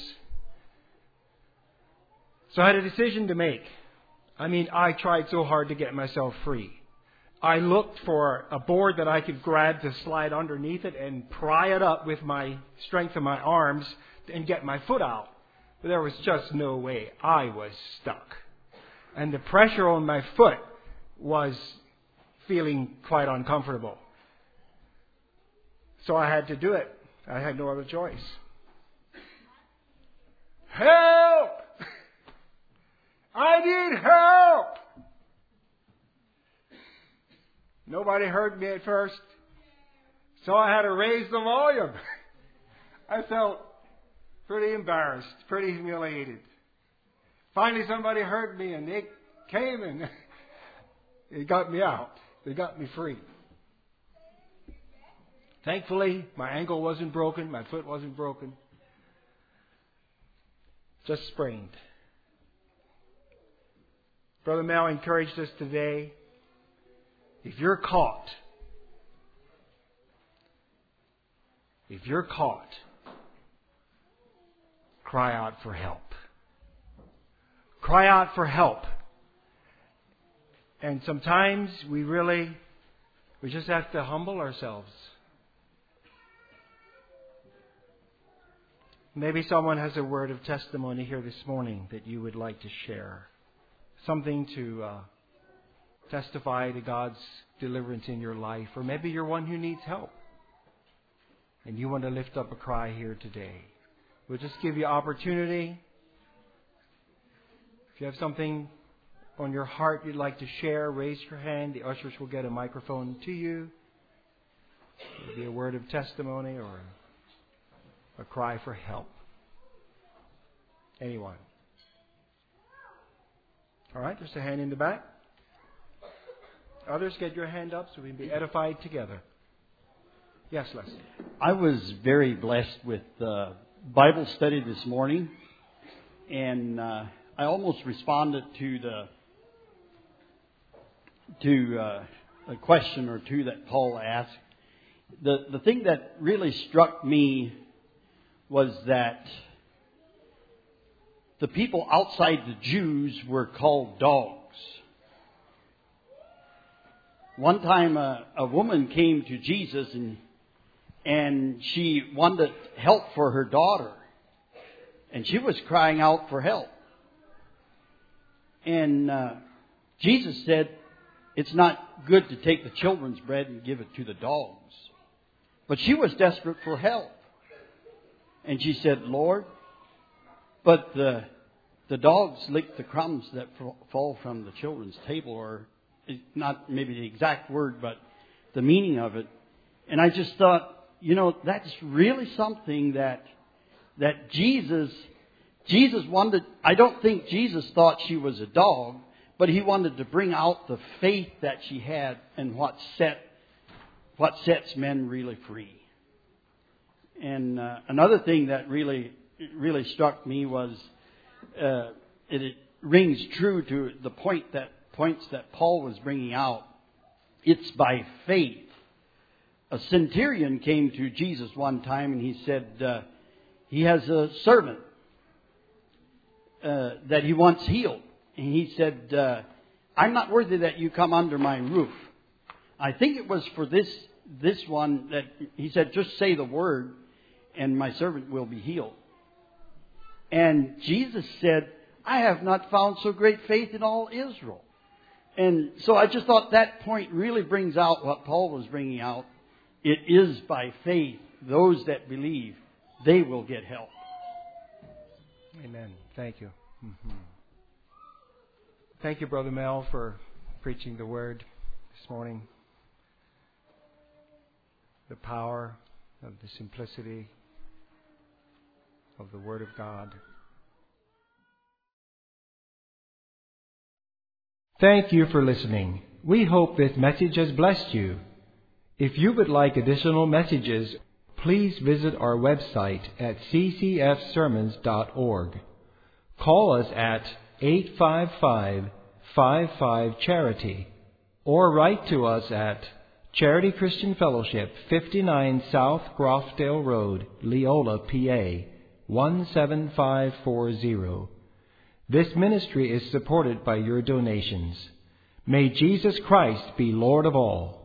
So I had a decision to make. I mean, I tried so hard to get myself free. I looked for a board that I could grab to slide underneath it and pry it up with my strength of my arms and get my foot out. But there was just no way. I was stuck. And the pressure on my foot was feeling quite uncomfortable. So I had to do it. I had no other choice. Help! I need help! Nobody heard me at first, so I had to raise the volume. I felt pretty embarrassed, pretty humiliated. Finally, somebody heard me, and they came and they got me out. They got me free. Thankfully, my ankle wasn't broken, my foot wasn't broken. Just sprained. Brother Mel encouraged us today, if you're caught, if you're caught, cry out for help. Cry out for help. And sometimes we really, we just have to humble ourselves. Maybe someone has a word of testimony here this morning that you would like to share. Something to uh, testify to God's deliverance in your life. Or maybe you're one who needs help. And you want to lift up a cry here today. We'll just give you opportunity. If you have something on your heart you'd like to share, raise your hand. The ushers will get a microphone to you. It'll be a word of testimony or a cry for help. Anyone? All right, there's a hand in the back. Others, get your hand up so we can be edified together. Yes, Leslie. I was very blessed with uh, Bible study this morning, and uh, I almost responded to the to uh, a question or two that Paul asked. The the thing that really struck me was that the people outside the Jews were called dogs. One time a, a woman came to Jesus and and she wanted help for her daughter. And she was crying out for help. And uh, Jesus said, it's not good to take the children's bread and give it to the dogs. But she was desperate for help. And she said, Lord, but the the dogs lick the crumbs that fall from the children's table, or not maybe the exact word, but the meaning of it. And I just thought, you know, that's really something that that Jesus Jesus wanted. I don't think Jesus thought she was a dog, but he wanted to bring out the faith that she had and what set what sets men really free. And uh, another thing that really really struck me was uh, it, it rings true to the point that points that Paul was bringing out. It's by faith. A centurion came to Jesus one time and he said uh, he has a servant uh, that he wants healed. And he said, uh, I'm not worthy that you come under my roof. I think it was for this this one that he said, just say the word and my servant will be healed. And Jesus said, I have not found so great faith in all Israel. And so I just thought that point really brings out what Paul was bringing out. It is by faith, those that believe, they will get help. Amen. Thank you. Mm-hmm. Thank you, Brother Mel, for preaching the word this morning. The power of the simplicity of the Word of God. Thank you for listening. We hope this message has blessed you. If you would like additional messages, please visit our website at c c f sermons dot org. Call us at eight five five, five five, charity or write to us at Charity Christian Fellowship, fifty-nine South Grofdale Road, Leola, P A, one seven five four zero. This ministry is supported by your donations. May Jesus Christ be Lord of all.